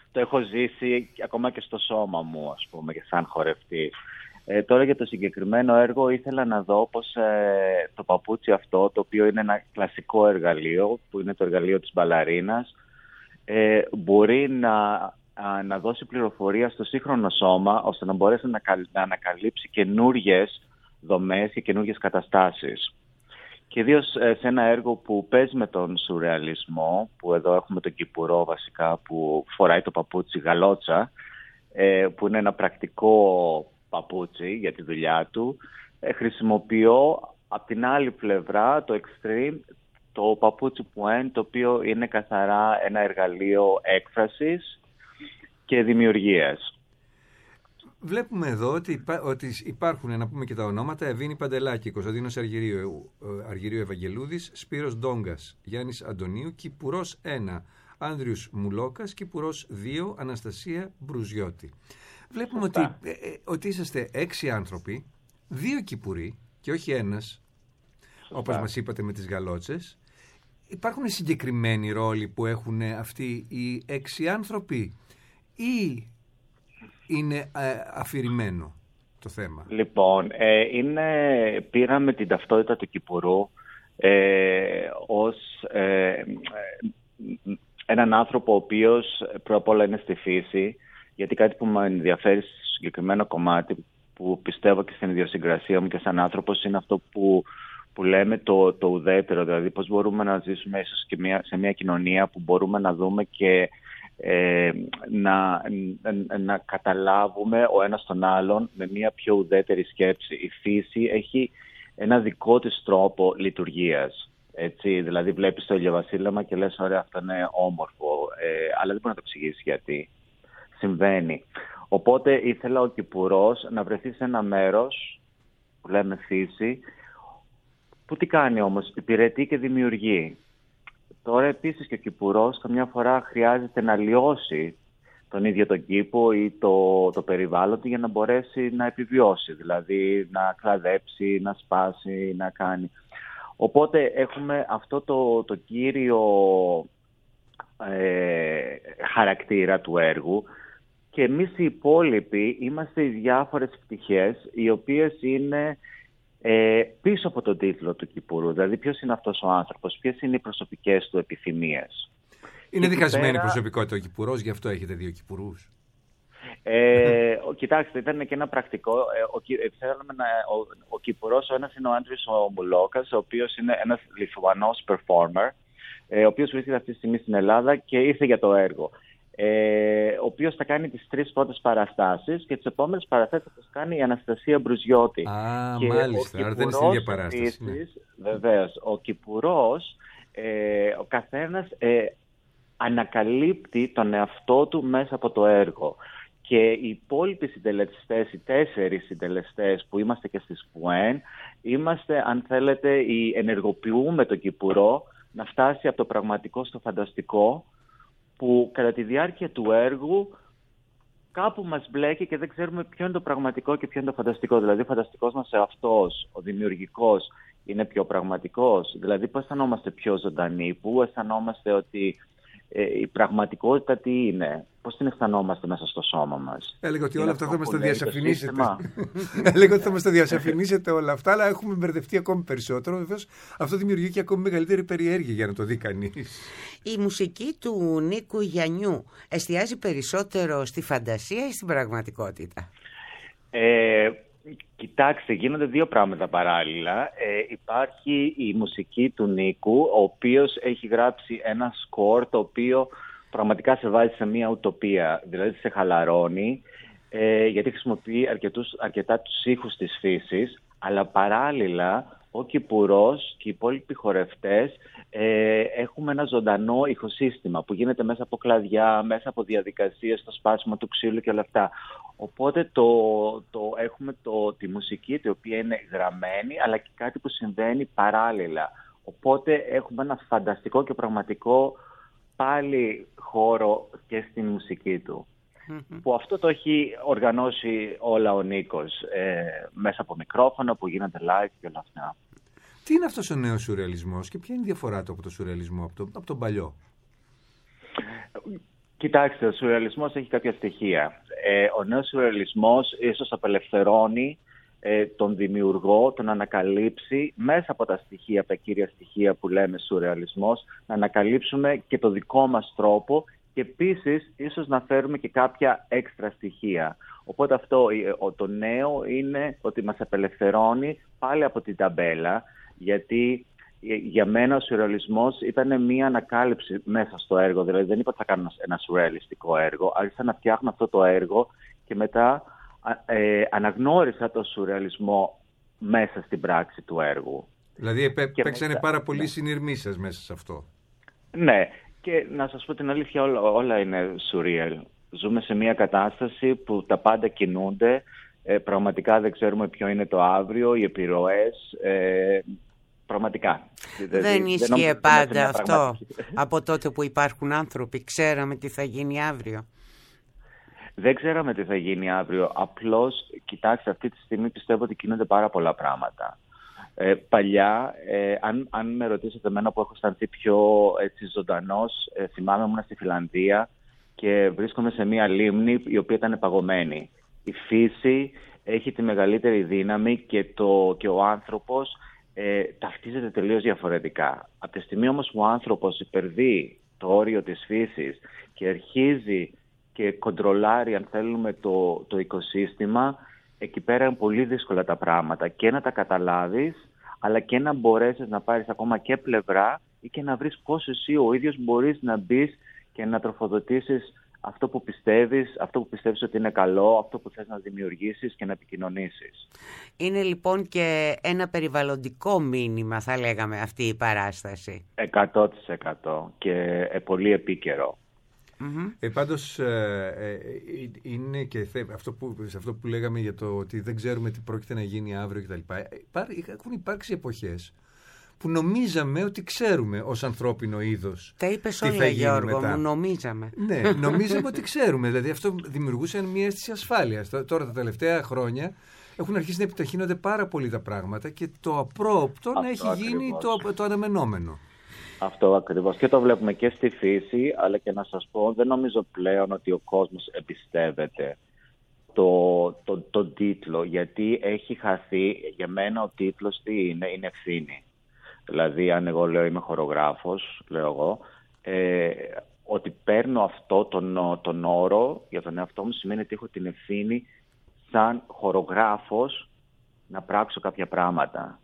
το έχω ζήσει ακόμα και στο σώμα μου, ας πούμε, και σαν χορευτής. Ε, τώρα για το συγκεκριμένο έργο ήθελα να δω πως ε, το παπούτσι αυτό, το οποίο είναι ένα κλασικό εργαλείο, που είναι το εργαλείο της μπαλαρίνας, ε, μπορεί να, α, να δώσει πληροφορία στο σύγχρονο σώμα, ώστε να μπορέσει να, να ανακαλύψει καινούριες δομές και καινούριες καταστάσεις. Και ιδίως σε ένα έργο που παίζει με τον σουρεαλισμό, που εδώ έχουμε τον κυπουρό βασικά που φοράει το παπούτσι γαλότσα, ε, που είναι ένα πρακτικό παπούτσι για τη δουλειά του. Ε, χρησιμοποιώ από την άλλη πλευρά το extreme, το παπούτσι πουέν, το οποίο είναι καθαρά ένα εργαλείο έκφρασης και δημιουργίας. Βλέπουμε εδώ ότι, υπά, ότι υπάρχουν, να πούμε και τα ονόματα, Ευήνη Παντελάκη, Κωνσταντίνος Αργυρίου, Αργυρίου Ευαγγελούδης, Σπύρος Ντόγκας, Γιάννης Αντωνίου, Κυπουρός ένα, Άνδριος Μουλόκας, Κυπουρός δύο, Αναστασία Μπρουζιώτη. Βλέπουμε ότι, ε, ε, ότι είσαστε έξι άνθρωποι, δύο Κυπουροί και όχι ένας, όπως μας είπατε με τις γαλότσες. Υπάρχουν συγκεκριμένοι ρόλοι που έχουν αυτοί οι έξι άνθρωποι ή είναι ε, αφηρημένο το θέμα? Λοιπόν, ε, είναι, πήραμε την ταυτότητα του Κυπουρού ε, ως ε, έναν άνθρωπο ο οποίος πρώτα απ' όλα είναι στη φύση, γιατί κάτι που με ενδιαφέρει στο συγκεκριμένο κομμάτι, που πιστεύω και στην ιδιοσυγκρασία μου και σαν άνθρωπος, είναι αυτό που, που λέμε το, το ουδέτερο, δηλαδή πώς μπορούμε να ζήσουμε ίσως και μια, σε μια κοινωνία που μπορούμε να δούμε και Ε, να, να, να καταλάβουμε ο ένας τον άλλον με μια πιο ουδέτερη σκέψη. Η φύση έχει ένα δικό της τρόπο λειτουργίας. Έτσι, δηλαδή βλέπεις το ηλιοβασίλεμα και λες ωραία, αυτό είναι όμορφο, ε, αλλά δεν μπορεί να το εξηγήσει γιατί συμβαίνει. Οπότε ήθελα ο Κυπουρός να βρεθεί σε ένα μέρος που λέμε φύση, που τι κάνει όμως, υπηρετεί και δημιουργεί. Τώρα επίσης και ο Κυπουρός καμιά φορά χρειάζεται να λιώσει τον ίδιο τον κήπο ή το, το περιβάλλον του για να μπορέσει να επιβιώσει, δηλαδή να κλαδέψει, να σπάσει, να κάνει. Οπότε έχουμε αυτό το, το κύριο ε, χαρακτήρα του έργου και εμείς οι υπόλοιποι είμαστε οι διάφορες πτυχές οι οποίες είναι Ε, πίσω από τον τίτλο του Κυπουρού, δηλαδή ποιος είναι αυτός ο άνθρωπος, ποιες είναι οι προσωπικές του επιθυμίες. Είναι διχασμένη πέρα... προσωπικότητα ο Κυπουρός, γι' αυτό έχετε δύο Κυπουρούς? Ε, ο, κοιτάξτε, ήταν και ένα πρακτικό. Ε, ο, θέλαμε να, ο, ο Κυπουρός, ο ένας είναι ο Άνδριος ο Μουλόκας, ο οποίος είναι ένας Λιθουανός performer, ε, ο οποίος βρίσκεται αυτή τη στιγμή στην Ελλάδα και ήρθε για το έργο. Ε, ο οποίος θα κάνει τις τρεις πρώτες παραστάσεις και τις επόμενες παραστάσεις θα τις κάνει η Αναστασία Μπρουζιώτη. Α, και μάλιστα, άρα δεν είναι στην ίδια παράσταση. Επίσης, ναι. Βεβαίως, ο Κυπουρός, ε, ο καθένας ε, ανακαλύπτει τον εαυτό του μέσα από το έργο. Και οι υπόλοιποι συντελεστές, οι τέσσερις συντελεστές που είμαστε και στις Πουέν, είμαστε, αν θέλετε, οι ενεργοποιούμε τον Κυπουρό να φτάσει από το πραγματικό στο φανταστικό, που κατά τη διάρκεια του έργου κάπου μας μπλέκει και δεν ξέρουμε ποιο είναι το πραγματικό και ποιο είναι το φανταστικό. Δηλαδή ο φανταστικός μας εαυτός, ο δημιουργικός, είναι πιο πραγματικός. Δηλαδή πού αισθανόμαστε πιο ζωντανοί, πού αισθανόμαστε ότι ε, η πραγματικότητα τι είναι, πώς την αισθανόμαστε μέσα στο σώμα μας. Έλεγα ότι όλα αυτά θα μας τα διασαφηνίσετε. Έλεγα ότι θα μας τα διασαφηνίσετε όλα αυτά, αλλά έχουμε μπερδευτεί ακόμη περισσότερο. Βεβαίως αυτό δημιουργεί και ακόμη μεγαλύτερη περιέργεια για να το δει κανείς. Η μουσική του Νίκου Γιαννιού εστιάζει περισσότερο στη φαντασία ή στην πραγματικότητα? Ε, κοιτάξτε, γίνονται δύο πράγματα παράλληλα. Ε, υπάρχει η μουσική του Νίκου, ο οποίος έχει γράψει ένα σκορ το οποίο πραγματικά σε βάζει σε μια ουτοπία, δηλαδή σε χαλαρώνει, ε, γιατί χρησιμοποιεί αρκετούς, αρκετά τους ήχους της φύσης, αλλά παράλληλα ο Κυπουρός και οι υπόλοιποι χορευτές ε, έχουμε ένα ζωντανό ηχοσύστημα που γίνεται μέσα από κλαδιά, μέσα από διαδικασίες, το σπάσιμο του ξύλου και όλα αυτά. Οπότε το, το, έχουμε το, τη μουσική, η οποία είναι γραμμένη, αλλά και κάτι που συμβαίνει παράλληλα. Οπότε έχουμε ένα φανταστικό και πραγματικό πάλι χώρο και στην μουσική του. Mm-hmm. Που αυτό το έχει οργανώσει όλα ο Νίκος, ε, μέσα από μικρόφωνο που γίνεται live και όλα αυτά. Τι είναι αυτός ο νέος σουρεαλισμός και ποια είναι η διαφορά του από τον σουρεαλισμό, από, το, από τον παλιό? Κοιτάξτε, ο σουρεαλισμός έχει κάποια στοιχεία. Ε, ο νέος σουρεαλισμός ίσως απελευθερώνει ε, τον δημιουργό, τον ανακαλύψει μέσα από τα στοιχεία, από τα κύρια στοιχεία που λέμε σουρεαλισμός, να ανακαλύψουμε και το δικό μας τρόπο και επίσης ίσως να φέρουμε και κάποια έξτρα στοιχεία. Οπότε αυτό το νέο είναι ότι μας απελευθερώνει πάλι από την ταμπέλα, γιατί για μένα ο σουρεαλισμός ήταν μία ανακάλυψη μέσα στο έργο. Δηλαδή δεν είπα ότι θα κάνω ένα σουρεαλιστικό έργο, άρχισα να φτιάχνω αυτό το έργο και μετά ε, αναγνώρισα το σουρεαλισμό μέσα στην πράξη του έργου. Δηλαδή παίξανε πάρα πολλοί ναι. συνειρμοί σας μέσα σε αυτό. Ναι, και να σας πω την αλήθεια, όλα, όλα είναι surreal. Ζούμε σε μια κατάσταση που τα πάντα κινούνται, ε, πραγματικά δεν ξέρουμε ποιο είναι το αύριο, οι επιρροές, ε, πραγματικά. Δεν ίσχυε πάντα αυτό από τότε που υπάρχουν άνθρωποι, ξέραμε τι θα γίνει αύριο. Δεν ξέραμε τι θα γίνει αύριο, απλώς, κοιτάξτε, αυτή τη στιγμή πιστεύω ότι κινούνται πάρα πολλά πράγματα. Ε, παλιά, ε, αν, αν με ρωτήσετε εμένα που έχω αισθανθεί πιο έτσι, ζωντανός, ε, θυμάμαι ήμουν στη Φιλανδία και βρίσκομαι σε μια λίμνη η οποία ήταν παγωμένη. Η φύση έχει τη μεγαλύτερη δύναμη και, το, και ο άνθρωπος ε, ταυτίζεται τελείως διαφορετικά. Από τη στιγμή όμως που ο άνθρωπος υπερβεί το όριο της φύσης και αρχίζει και κοντρολάρει, αν θέλουμε, το, το οικοσύστημα, εκεί πέρα είναι πολύ δύσκολα τα πράγματα και να τα καταλάβεις, αλλά και να μπορέσεις να πάρεις ακόμα και πλευρά ή και να βρεις πώς εσύ ο ίδιος μπορείς να μπεις και να τροφοδοτήσεις αυτό που πιστεύεις, αυτό που πιστεύεις ότι είναι καλό, αυτό που θες να δημιουργήσεις και να επικοινωνήσεις. Είναι λοιπόν και ένα περιβαλλοντικό μήνυμα, θα λέγαμε, αυτή η παράσταση. εκατό τοις εκατό και ε, πολύ επίκαιρο. Mm-hmm. Ε, πάντως ε, ε, είναι και θε, αυτό που, σε αυτό που λέγαμε για το ότι δεν ξέρουμε τι πρόκειται να γίνει αύριο κτλ. Έχουν υπάρξει εποχές που νομίζαμε ότι ξέρουμε ως ανθρώπινο είδος. Τα είπες όλα, Γιώργο μου, νομίζαμε. Ναι, νομίζαμε ότι ξέρουμε. Δηλαδή αυτό δημιουργούσε μια αίσθηση ασφάλειας. Τώρα τα τελευταία χρόνια έχουν αρχίσει να επιταχύνονται πάρα πολύ τα πράγματα και το απρόοπτο να έχει ακριβώς γίνει το, το αναμενόμενο. Αυτό ακριβώς. Και το βλέπουμε και στη φύση, αλλά και να σας πω, δεν νομίζω πλέον ότι ο κόσμος εμπιστεύεται το, το, το τίτλο, γιατί έχει χαθεί. Για μένα ο τίτλος τι είναι, είναι ευθύνη. Δηλαδή, αν εγώ λέω είμαι χορογράφος, λέω εγώ, ε, ότι παίρνω αυτό τον, τον όρο για τον εαυτό μου σημαίνει ότι έχω την ευθύνη σαν χορογράφος να πράξω κάποια πράγματα.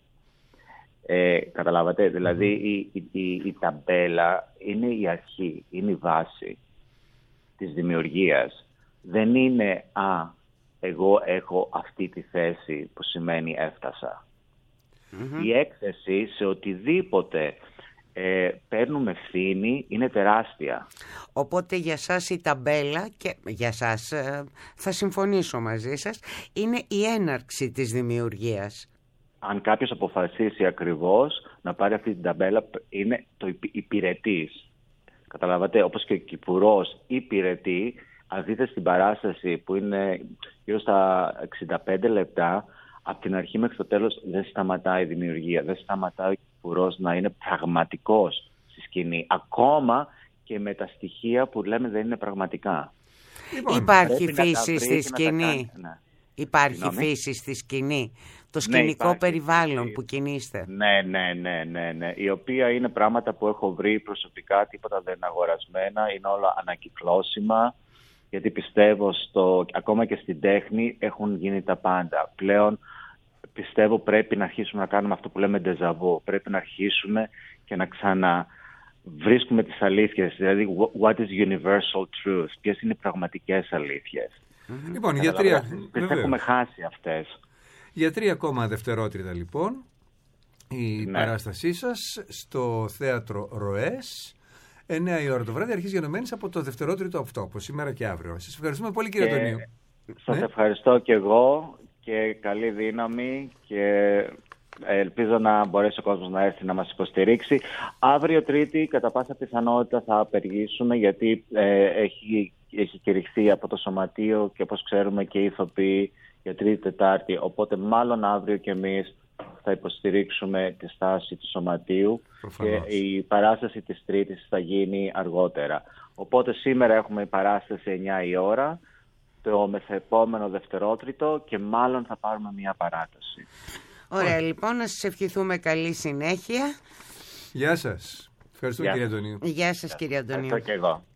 Ε, καταλάβατε, δηλαδή η, η, η, η ταμπέλα είναι η αρχή, είναι η βάση της δημιουργίας. Δεν είναι «Α, εγώ έχω αυτή τη θέση που σημαίνει έφτασα». Mm-hmm. Η έκθεση σε οτιδήποτε ε, παίρνουμε ευθύνη είναι τεράστια. Οπότε για σας η ταμπέλα, και για σας ε, θα συμφωνήσω μαζί σας, είναι η έναρξη της δημιουργίας. Αν κάποιος αποφασίσει ακριβώς να πάρει αυτή την ταμπέλα, είναι το υπηρετής. Καταλάβατε, όπως και ο Κυπουρός υπηρετεί. Αν δείτε στην παράσταση που είναι γύρω στα εξήντα πέντε λεπτά, από την αρχή μέχρι το τέλος δεν σταματάει η δημιουργία. Δεν σταματάει ο Κυπουρός να είναι πραγματικός στη σκηνή. Ακόμα και με τα στοιχεία που λέμε δεν είναι πραγματικά. Λοιπόν, υπάρχει φύση στη σκηνή. Ναι. Υπάρχει Συγνώμη. φύση στη σκηνή. Το σκηνικό ναι, περιβάλλον που κινείστε. Ναι, ναι, ναι, ναι, ναι. Η οποία είναι πράγματα που έχω βρει προσωπικά, τίποτα δεν είναι αγορασμένα, είναι όλα ανακυκλώσιμα, γιατί πιστεύω στο, ακόμα και στην τέχνη έχουν γίνει τα πάντα. Πλέον πιστεύω πρέπει να αρχίσουμε να κάνουμε αυτό που λέμε ντεζαβού. Πρέπει να αρχίσουμε και να ξαναβρίσκουμε τις αλήθειες. Δηλαδή, what is universal truth, ποιες είναι οι πραγματικές αλήθειες. Mm-hmm. Λοιπόν, για τρία... Τις έχουμε χάσει αυτές. Για τρία ακόμα δευτερότριτα λοιπόν η ναι. παράστασή σας στο θέατρο Ροές, εννιά η ώρα το βράδυ, αρχίζει γενομένης από το δευτερότριτο αυτό, από σήμερα και αύριο. Σας ευχαριστούμε πολύ, κύριε Αντωνίου. Σας ναι. ευχαριστώ και εγώ και καλή δύναμη και ελπίζω να μπορέσει ο κόσμος να έρθει να μας υποστηρίξει. Αύριο Τρίτη κατά πάσα πιθανότητα θα απεργήσουμε, γιατί ε, έχει, έχει κηρυχθεί από το Σωματείο και όπως ξέρουμε και οι ηθοποιοί για Τρίτη Τετάρτη, οπότε μάλλον αύριο και εμείς θα υποστηρίξουμε τη στάση του Σωματείου. Προφανώς. Και η παράσταση της Τρίτης θα γίνει αργότερα. Οπότε σήμερα έχουμε παράσταση εννιά η ώρα, το μεθεπόμενο δευτερότριτο και μάλλον θα πάρουμε μια παράταση. Ωραία, λοιπόν, να σας ευχηθούμε καλή συνέχεια. Γεια σας. Ευχαριστούμε, κύριε Αντωνίου. Γεια σας, κύριε Αντωνίου. Ευχαριστώ και εγώ.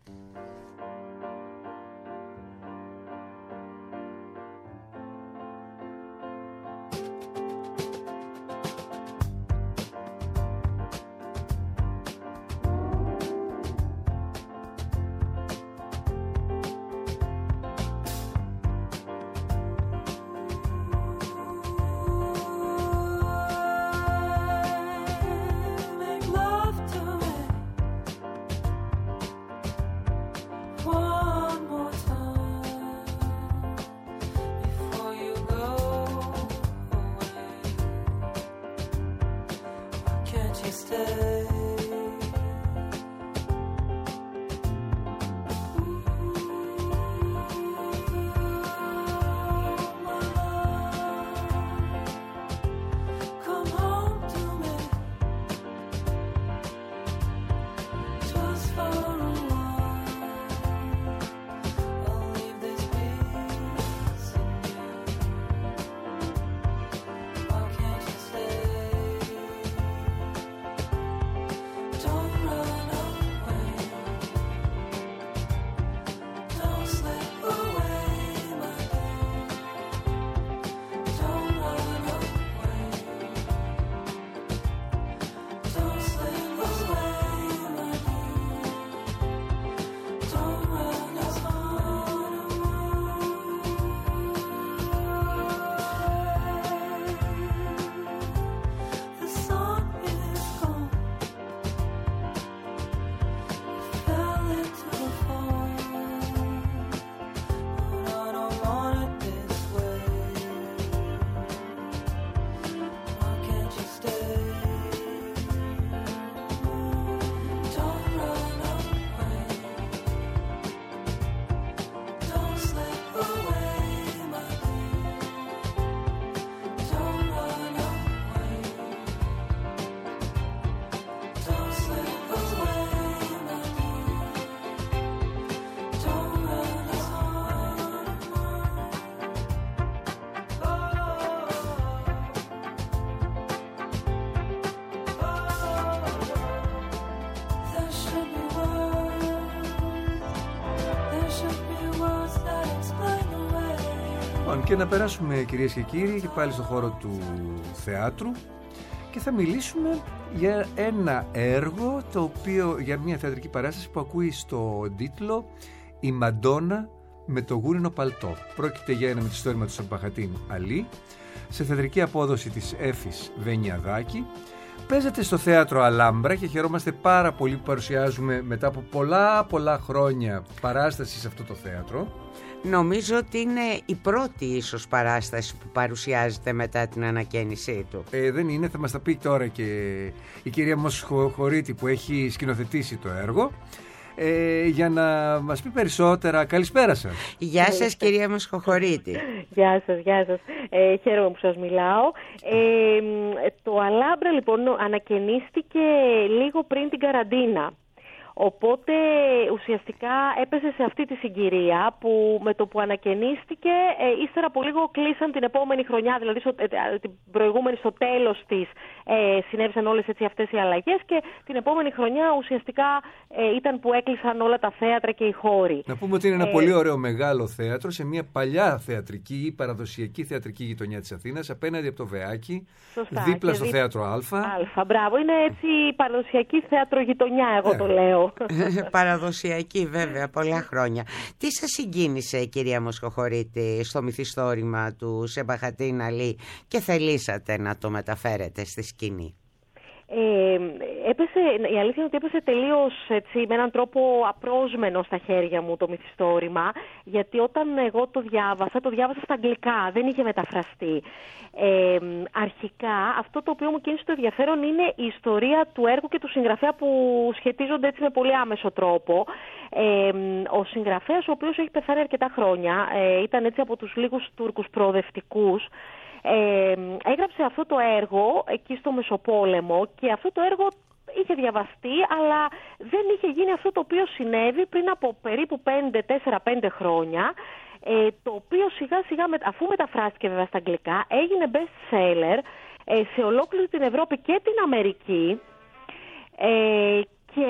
Και να περάσουμε, κυρίες και κύριοι, και πάλι στον χώρο του θεάτρου και θα μιλήσουμε για ένα έργο, το οποίο, για μια θεατρική παράσταση που ακούει στο τίτλο «Η Μαντόνα με το γούρινο παλτό». Πρόκειται για ένα μυθιστόρημα του Σαμπαχατίν Αλή σε θεατρική απόδοση της Έφης Βενιαδάκη. Παίζεται στο θέατρο Αλάμπρα και χαιρόμαστε πάρα πολύ που παρουσιάζουμε μετά από πολλά πολλά χρόνια παράσταση σε αυτό το θέατρο. Νομίζω ότι είναι η πρώτη ίσως παράσταση που παρουσιάζεται μετά την ανακαίνισή του. Ε, δεν είναι, θα μας τα πει τώρα και η κυρία Μοσχορίτη που έχει σκηνοθετήσει το έργο, ε, για να μας πει περισσότερα. Καλησπέρα σας. Γεια σας, κυρία Μοσχορίτη. Γεια σας, γεια σας. Ε, χαίρομαι που σας μιλάω. Ε, το Αλάμπρα λοιπόν ανακαινίστηκε λίγο πριν την καραντίνα. Οπότε ουσιαστικά έπεσε σε αυτή τη συγκυρία που με το που ανακαινίστηκε, ε, ύστερα από λίγο κλείσαν την επόμενη χρονιά, δηλαδή στο, ε, την προηγούμενη στο τέλος της ε, συνέβησαν όλες έτσι αυτές οι αλλαγές και την επόμενη χρονιά ουσιαστικά ε, ήταν που έκλεισαν όλα τα θέατρα και οι χώροι. Να πούμε ότι είναι ένα ε, πολύ ωραίο μεγάλο θέατρο σε μια παλιά θεατρική ή παραδοσιακή θεατρική γειτονιά της Αθήνας, απέναντι από το Βεάκι, σωστά, δίπλα στο δι... θέατρο Α. Α, μπράβο, είναι έτσι η παραδοσιακή θεατρογειτονιά, εγώ ε. το λέω. Παραδοσιακή βέβαια, πολλά χρόνια. Τι σας συγκίνησε, κυρία Μοσχορίτη, στο μυθιστόρημα του Σαμπαχατίν Αλή και θελήσατε να το μεταφέρετε στη σκηνή? Ε, έπεσε, η αλήθεια είναι ότι έπεσε τελείως έτσι, με έναν τρόπο απρόσμενο στα χέρια μου το μυθιστόρημα, γιατί όταν εγώ το διάβασα, το διάβασα στα αγγλικά, δεν είχε μεταφραστεί. Ε, αρχικά αυτό το οποίο μου κίνησε το ενδιαφέρον είναι η ιστορία του έργου και του συγγραφέα που σχετίζονται έτσι με πολύ άμεσο τρόπο. Ε, ο συγγραφέας, ο οποίος έχει πεθάνει αρκετά χρόνια, ε, ήταν έτσι από τους λίγους Τούρκους προοδευτικούς. Ε, έγραψε αυτό το έργο εκεί στο Μεσοπόλεμο και αυτό το έργο είχε διαβαστεί, αλλά δεν είχε γίνει αυτό το οποίο συνέβη πριν από περίπου τέσσερα πέντε χρόνια, ε, το οποίο σιγά σιγά, αφού μεταφράστηκε βέβαια στα αγγλικά, έγινε best seller ε, σε ολόκληρη την Ευρώπη και την Αμερική. Ε, και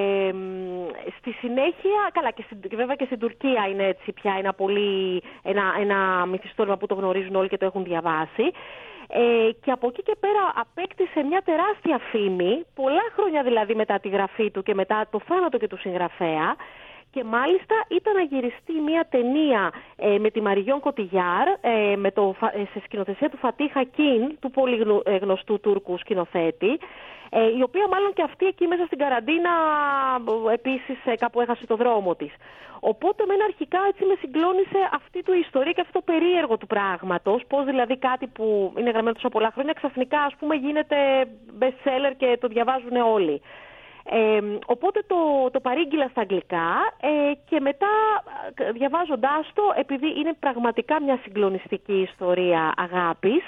στη συνέχεια, καλά και, στην, και βέβαια και στην Τουρκία είναι έτσι πια ένα, πολύ, ένα, ένα μυθιστόρημα που το γνωρίζουν όλοι και το έχουν διαβάσει. Ε, και από εκεί και πέρα απέκτησε μια τεράστια φήμη, πολλά χρόνια δηλαδή μετά τη γραφή του και μετά το θάνατο και του συγγραφέα. Και μάλιστα ήταν να γυριστεί μια ταινία ε, με τη Μαριγιόν Κοτιγιάρ, ε, με το, ε, σε σκηνοθεσία του Φατί Χακίν, του πολύ γνωστού Τούρκου σκηνοθέτη, ε, η οποία μάλλον και αυτή εκεί μέσα στην καραντίνα ε, επίσης ε, κάπου έχασε το δρόμο της. Οπότε μένα αρχικά έτσι με συγκλώνησε αυτή του η ιστορία και αυτό το περίεργο του πράγματος, πώς δηλαδή κάτι που είναι γραμμένο τόσα πολλά χρόνια ξαφνικά ας πούμε γίνεται best seller και το διαβάζουν όλοι. Ε, οπότε το, το παρήγγειλα στα αγγλικά ε, και μετά διαβάζοντάς το, επειδή είναι πραγματικά μια συγκλονιστική ιστορία αγάπης,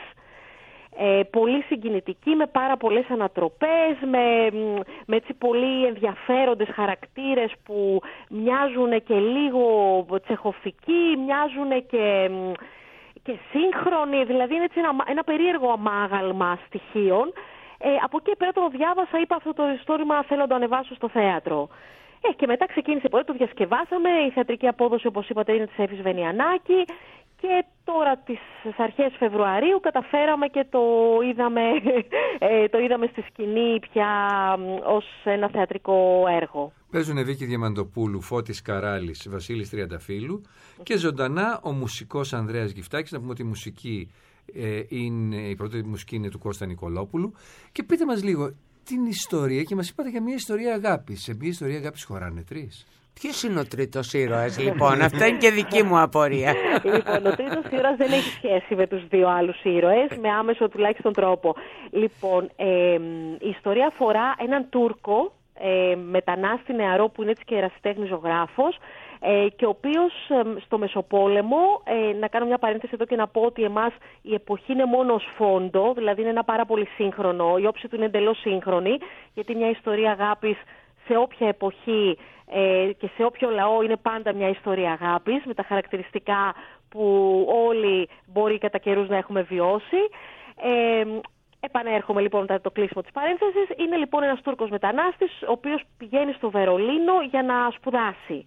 ε, πολύ συγκινητική, με πάρα πολλές ανατροπές, με, με έτσι πολύ ενδιαφέροντες χαρακτήρες που μοιάζουν και λίγο τσεχοφικοί, μοιάζουν και, και σύγχρονοι, δηλαδή είναι έτσι ένα, ένα περίεργο αμάγαλμα στοιχείων. Ε, από εκεί πέρα το διάβασα, είπα αυτό το ιστόρημα θέλω να το ανεβάσω στο θέατρο. Ε, και μετά ξεκίνησε πολύ, το διασκευάσαμε, η θεατρική απόδοση όπως είπατε είναι της Εύης Βενιανάκη και τώρα τις αρχές Φεβρουαρίου καταφέραμε και το είδαμε, ε, το είδαμε στη σκηνή πια ως ένα θεατρικό έργο. Παίζουν Βίκη Διαμαντοπούλου, Φώτης Καράλης, Βασίλης Τριανταφύλου και ζωντανά ο μουσικός Ανδρέας Γυφτάκης. Να πούμε ότι η μουσική ε, είναι, η πρώτη μουσική είναι του Κώστα Νικολόπουλου. Και πείτε μας λίγο την ιστορία και μας είπατε για μια ιστορία αγάπης. Σε μια ιστορία αγάπης χωράνε τρεις. Ποιος είναι ο τρίτος ήρωας λοιπόν? Αυτό είναι και δική μου απορία. Λοιπόν, ο τρίτος ήρωας δεν έχει σχέση με τους δύο άλλους ήρωες, με άμεσο τουλάχιστον τρόπο. Λοιπόν, ε, η ιστορία αφορά έναν Τούρκο, ε, μετανάστη νεαρό που είναι έτσι και ερασιτέχνης ζωγράφος, ε, και ο οποίος ε, στο Μεσοπόλεμο, ε, να κάνω μια παρένθεση εδώ και να πω ότι εμάς η εποχή είναι μόνο ως φόντο, δηλαδή είναι ένα πάρα πολύ σύγχρονο, η όψη του είναι εντελώς σύγχρονη, γιατί μια ιστορία αγάπης σε όποια εποχή ε, και σε όποιο λαό είναι πάντα μια ιστορία αγάπης, με τα χαρακτηριστικά που όλοι μπορεί κατά καιρούς να έχουμε βιώσει. Ε, επανέρχομαι λοιπόν μετά το κλείσιμο της παρένθεσης. Είναι λοιπόν ένας Τούρκος μετανάστης, ο οποίος πηγαίνει στο Βερολίνο για να σπουδάσει.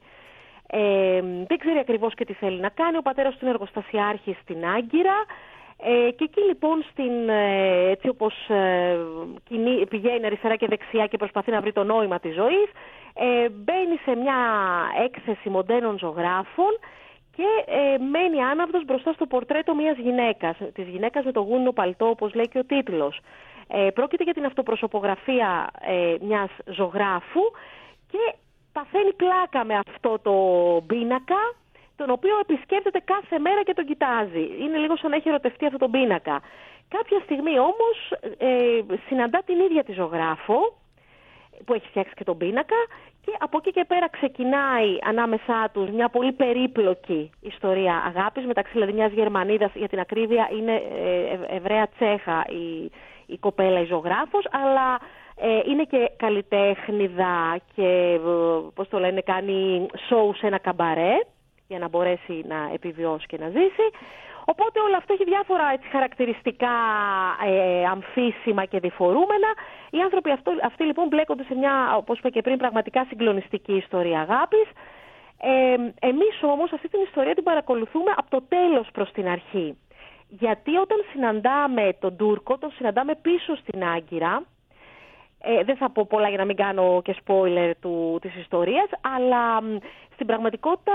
Ε, δεν ξέρει ακριβώς και τι θέλει να κάνει. Ο πατέρας του είναι εργοστασιάρχης στην Άγκυρα. Ε, και εκεί λοιπόν στην, ε, έτσι όπως ε, κινεί, πηγαίνει αριστερά και δεξιά και προσπαθεί να βρει το νόημα της ζωής, ε, μπαίνει σε μια έκθεση μοντέρνων ζωγράφων και ε, μένει άναυδος μπροστά στο πορτρέτο μιας γυναίκας, της γυναίκας με το γούνινο παλτό όπως λέει και ο τίτλος. Ε, πρόκειται για την αυτοπροσωπογραφία ε, μιας ζωγράφου και παθαίνει πλάκα με αυτό το πίνακα, τον οποίο επισκέπτεται κάθε μέρα και τον κοιτάζει. Είναι λίγο σαν να έχει ερωτευτεί αυτό τον πίνακα. Κάποια στιγμή όμως ε, συναντά την ίδια τη ζωγράφο που έχει φτιάξει και τον πίνακα και από εκεί και πέρα ξεκινάει ανάμεσά τους μια πολύ περίπλοκη ιστορία αγάπης, μεταξύ δηλαδή μιας Γερμανίδας, για την ακρίβεια είναι ε, Εβραία Τσέχα η, η κοπέλα η ζωγράφος, αλλά ε, είναι και καλλιτέχνηδα και ε, πώς το λένε, κάνει σοου σε ένα καμπαρέ για να μπορέσει να επιβιώσει και να ζήσει. Οπότε όλο αυτό έχει διάφορα έτσι, χαρακτηριστικά ε, αμφίσιμα και διφορούμενα. Οι άνθρωποι αυτό, αυτοί λοιπόν μπλέκονται σε μια, όπως είπα και πριν, πραγματικά συγκλονιστική ιστορία αγάπης. Ε, εμείς όμως αυτή την ιστορία την παρακολουθούμε από το τέλος προς την αρχή. Γιατί όταν συναντάμε τον Τούρκο, τον συναντάμε πίσω στην Άγκυρα. Ε, δεν θα πω πολλά για να μην κάνω και spoiler του, της ιστορίας, αλλά στην πραγματικότητα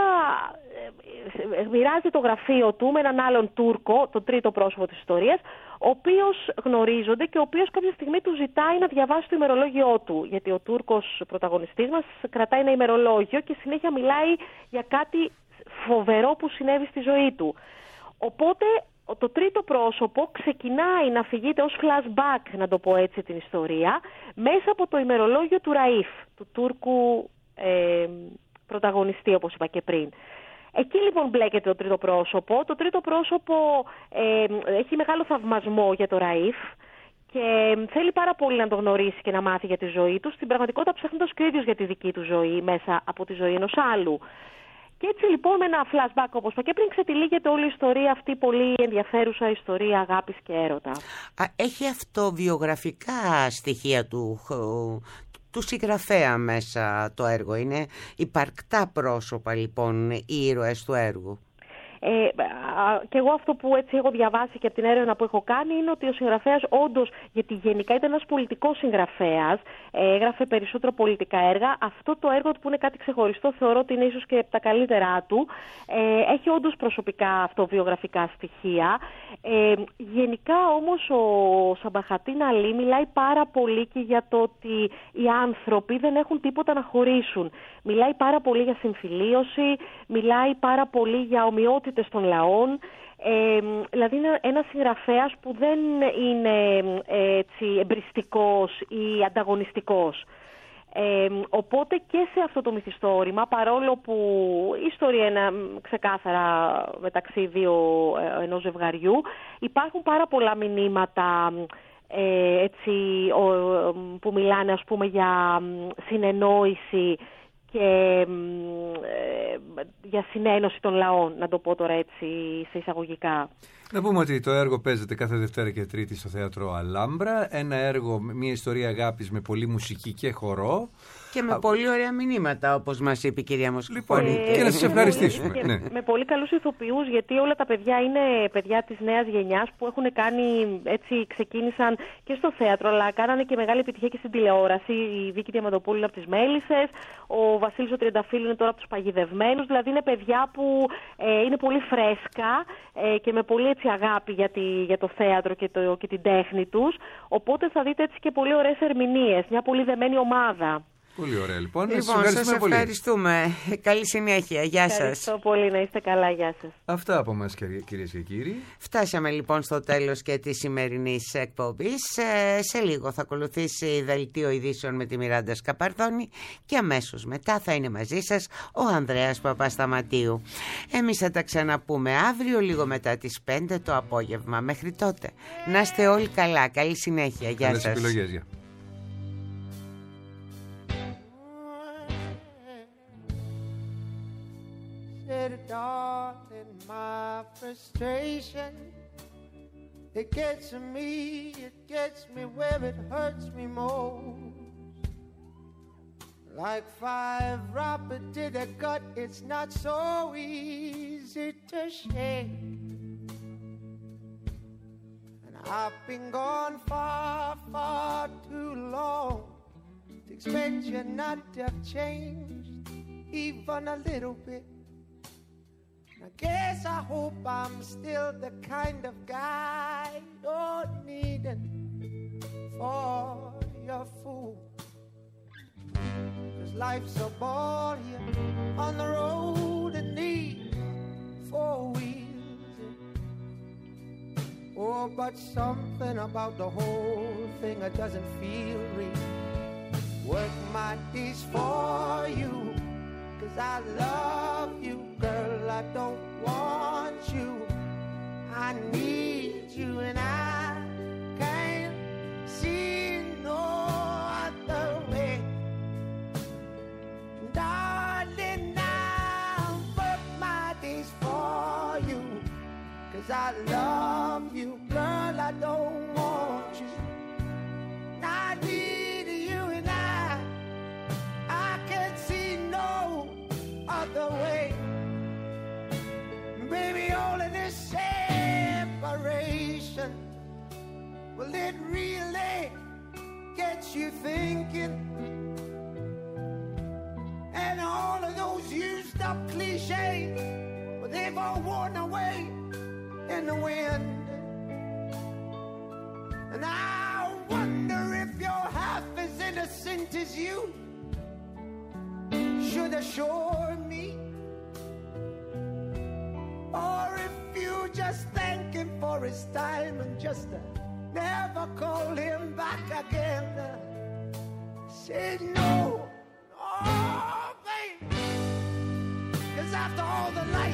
ε, μοιράζει το γραφείο του με έναν άλλον Τούρκο, το τρίτο πρόσωπο της ιστορίας, ο οποίος γνωρίζονται και ο οποίος κάποια στιγμή του ζητάει να διαβάσει το ημερολόγιό του. Γιατί ο Τούρκος πρωταγωνιστής μας κρατάει ένα ημερολόγιο και συνέχεια μιλάει για κάτι φοβερό που συνέβη στη ζωή του. Οπότε το τρίτο πρόσωπο ξεκινάει να φυγείται ως flashback, να το πω έτσι, την ιστορία, μέσα από το ημερολόγιο του Ραΐφ, του Τούρκου ε, πρωταγωνιστή, όπως είπα και πριν. Εκεί λοιπόν μπλέκεται το τρίτο πρόσωπο. Το τρίτο πρόσωπο ε, έχει μεγάλο θαυμασμό για το Ραΐφ και θέλει πάρα πολύ να το γνωρίσει και να μάθει για τη ζωή του, στην πραγματικότητα ψάχνοντας και ο ίδιος για τη δική του ζωή μέσα από τη ζωή ενός άλλου. Και έτσι λοιπόν με ένα flashback, όπως είπα και πριν, ξετυλίγεται όλη η ιστορία αυτή, πολύ ενδιαφέρουσα ιστορία αγάπης και έρωτα. Έχει αυτοβιογραφικά στοιχεία του, του συγγραφέα μέσα το έργο. Είναι υπαρκτά πρόσωπα λοιπόν οι ήρωες του έργου. Ε, και εγώ αυτό που έτσι έχω διαβάσει και από την έρευνα που έχω κάνει είναι ότι ο συγγραφέας όντως, γιατί γενικά ήταν ένας πολιτικός συγγραφέας, έγραφε περισσότερο πολιτικά έργα. Αυτό το έργο του που είναι κάτι ξεχωριστό, θεωρώ ότι είναι ίσως και από τα καλύτερά του. Ε, έχει όντως προσωπικά αυτοβιογραφικά στοιχεία. Ε, γενικά όμως ο Σαμπαχατίν Αλή μιλάει πάρα πολύ και για το ότι οι άνθρωποι δεν έχουν τίποτα να χωρίσουν. Μιλάει πάρα πολύ για συμφιλίωση, μιλάει πάρα πολύ για ομοιότητες των λαών. Ε, δηλαδή είναι ένας συγγραφέας που δεν είναι ε, έτσι, εμπριστικός ή ανταγωνιστικός. Ε, οπότε και σε αυτό το μυθιστόρημα, παρόλο που η ιστορία είναι ξεκάθαρα μεταξύ δύο ε, ενός ζευγαριού, υπάρχουν πάρα πολλά μηνύματα ε, έτσι, ο, που μιλάνε ας πούμε για συνεννόηση και ε, για συνένωση των λαών, να το πω τώρα έτσι σε εισαγωγικά. Να πούμε ότι το έργο παίζεται κάθε Δευτέρα και Τρίτη στο θέατρο Αλάμπρα. Ένα έργο, μια ιστορία αγάπης με πολλή μουσική και χορό. Και με Α... πολύ ωραία μηνύματα, όπως μας είπε η κυρία Μοσκοπόλη. Λοιπόν, ε, και να σας ευχαριστήσουμε. Και ναι. Με πολύ καλούς ηθοποιούς, γιατί όλα τα παιδιά είναι παιδιά της νέας γενιάς που έχουν κάνει, έτσι ξεκίνησαν και στο θέατρο, αλλά κάνανε και μεγάλη επιτυχία και στην τηλεόραση. Η Βίκη Διαμαντοπούλου είναι από τις Μέλισσες, ο Βασίλης ο Τριανταφύλλου είναι τώρα από τους Παγιδευμένους. Δηλαδή είναι παιδιά που ε, είναι πολύ φρέσκα ε, και με πολύ έτσι, αγάπη για, τη, για το θέατρο και, το, και την τέχνη τους. Οπότε θα δείτε έτσι και πολύ ωραίες ερμηνείες, μια πολύ δεμένη ομάδα. Πολύ ωραία λοιπόν. Λοιπόν, σας, σας ευχαριστούμε. Καλή συνέχεια. Γεια σας. Ευχαριστώ πολύ. Να είστε καλά. Γεια σας. Αυτά από μας κυρίες και κύριοι. Φτάσαμε λοιπόν στο τέλος και της σημερινής εκπομπής. Ε, σε λίγο θα ακολουθήσει δελτίο ειδήσεων με τη Μιράντα Σκαπαρδόνη και αμέσως μετά θα είναι μαζί σας ο Ανδρέας Παπασταματίου. Εμείς θα τα ξαναπούμε αύριο λίγο μετά τις πέντε το απόγευμα. Μέχρι τότε να είστε όλοι καλά. Καλή συνέχεια. Γεια σας. Καλές επιλογές. Γεια. Darling, my frustration, it gets me, it gets me where it hurts me most. Like five rapid to the gut, it's not so easy to shake. And I've been gone far, far too long to expect you not to have changed even a little bit. I guess I hope I'm still the kind of guy you're needing for your fool. 'Cause life's a ball here on the road and needs four wheels. Oh, but something about the whole thing it doesn't feel real. Work my days for you, 'cause I love you, girl, I don't want you. I need you and I can't see no other way. Darling, I'll work my days for you, 'cause I love you, girl, I don't want you. I need you and I, I can't see no other way. Baby, all of this separation, well, it really gets you thinking. And all of those used up cliches, well, they've all worn away in the wind. And I wonder if you're half as innocent as you should assure me, or if you just thank him for his time and just uh, never call him back again. Say no, oh baby, 'cause after all the life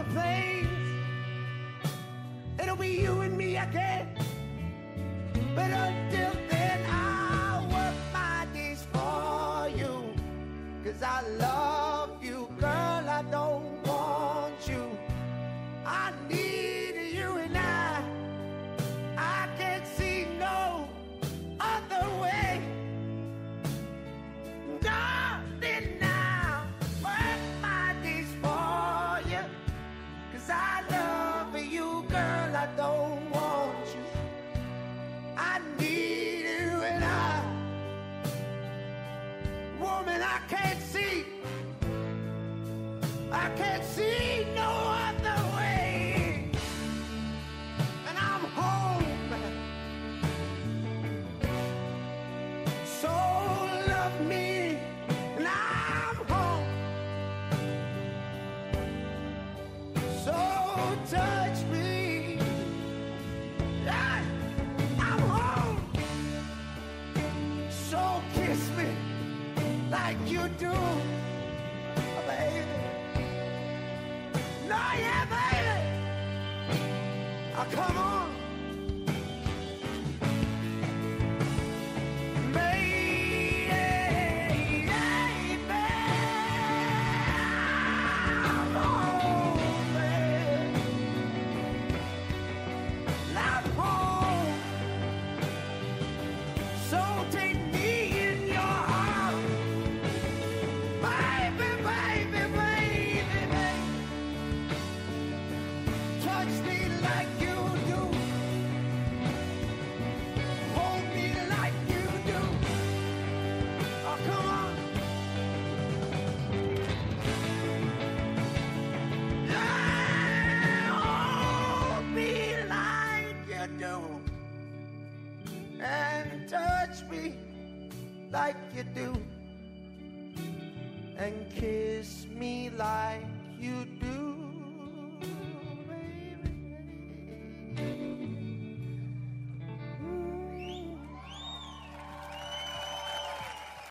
the plains, it'll be you and me again. But until then, I'll work my days for you. Cause I love you, girl, I don't want you. I need you and I, I can't see no other way. Darling, now, work my days for you. Cause I love you, girl, I don't want you. I need you and I, woman, I can't see, I can't see no other way. And I'm home, so love me, and I'm home, so touch me. I'm home, so kiss me like you do, baby. No, yeah, baby. Oh, come on. Baby, baby. I'm home, baby. I'm home. So take me in your arms. Baby, baby, baby, baby. Touch me like you do. Hold me like you do. Oh, come on. Yeah, hold me like you do. And touch me like you do. And kiss me like you do.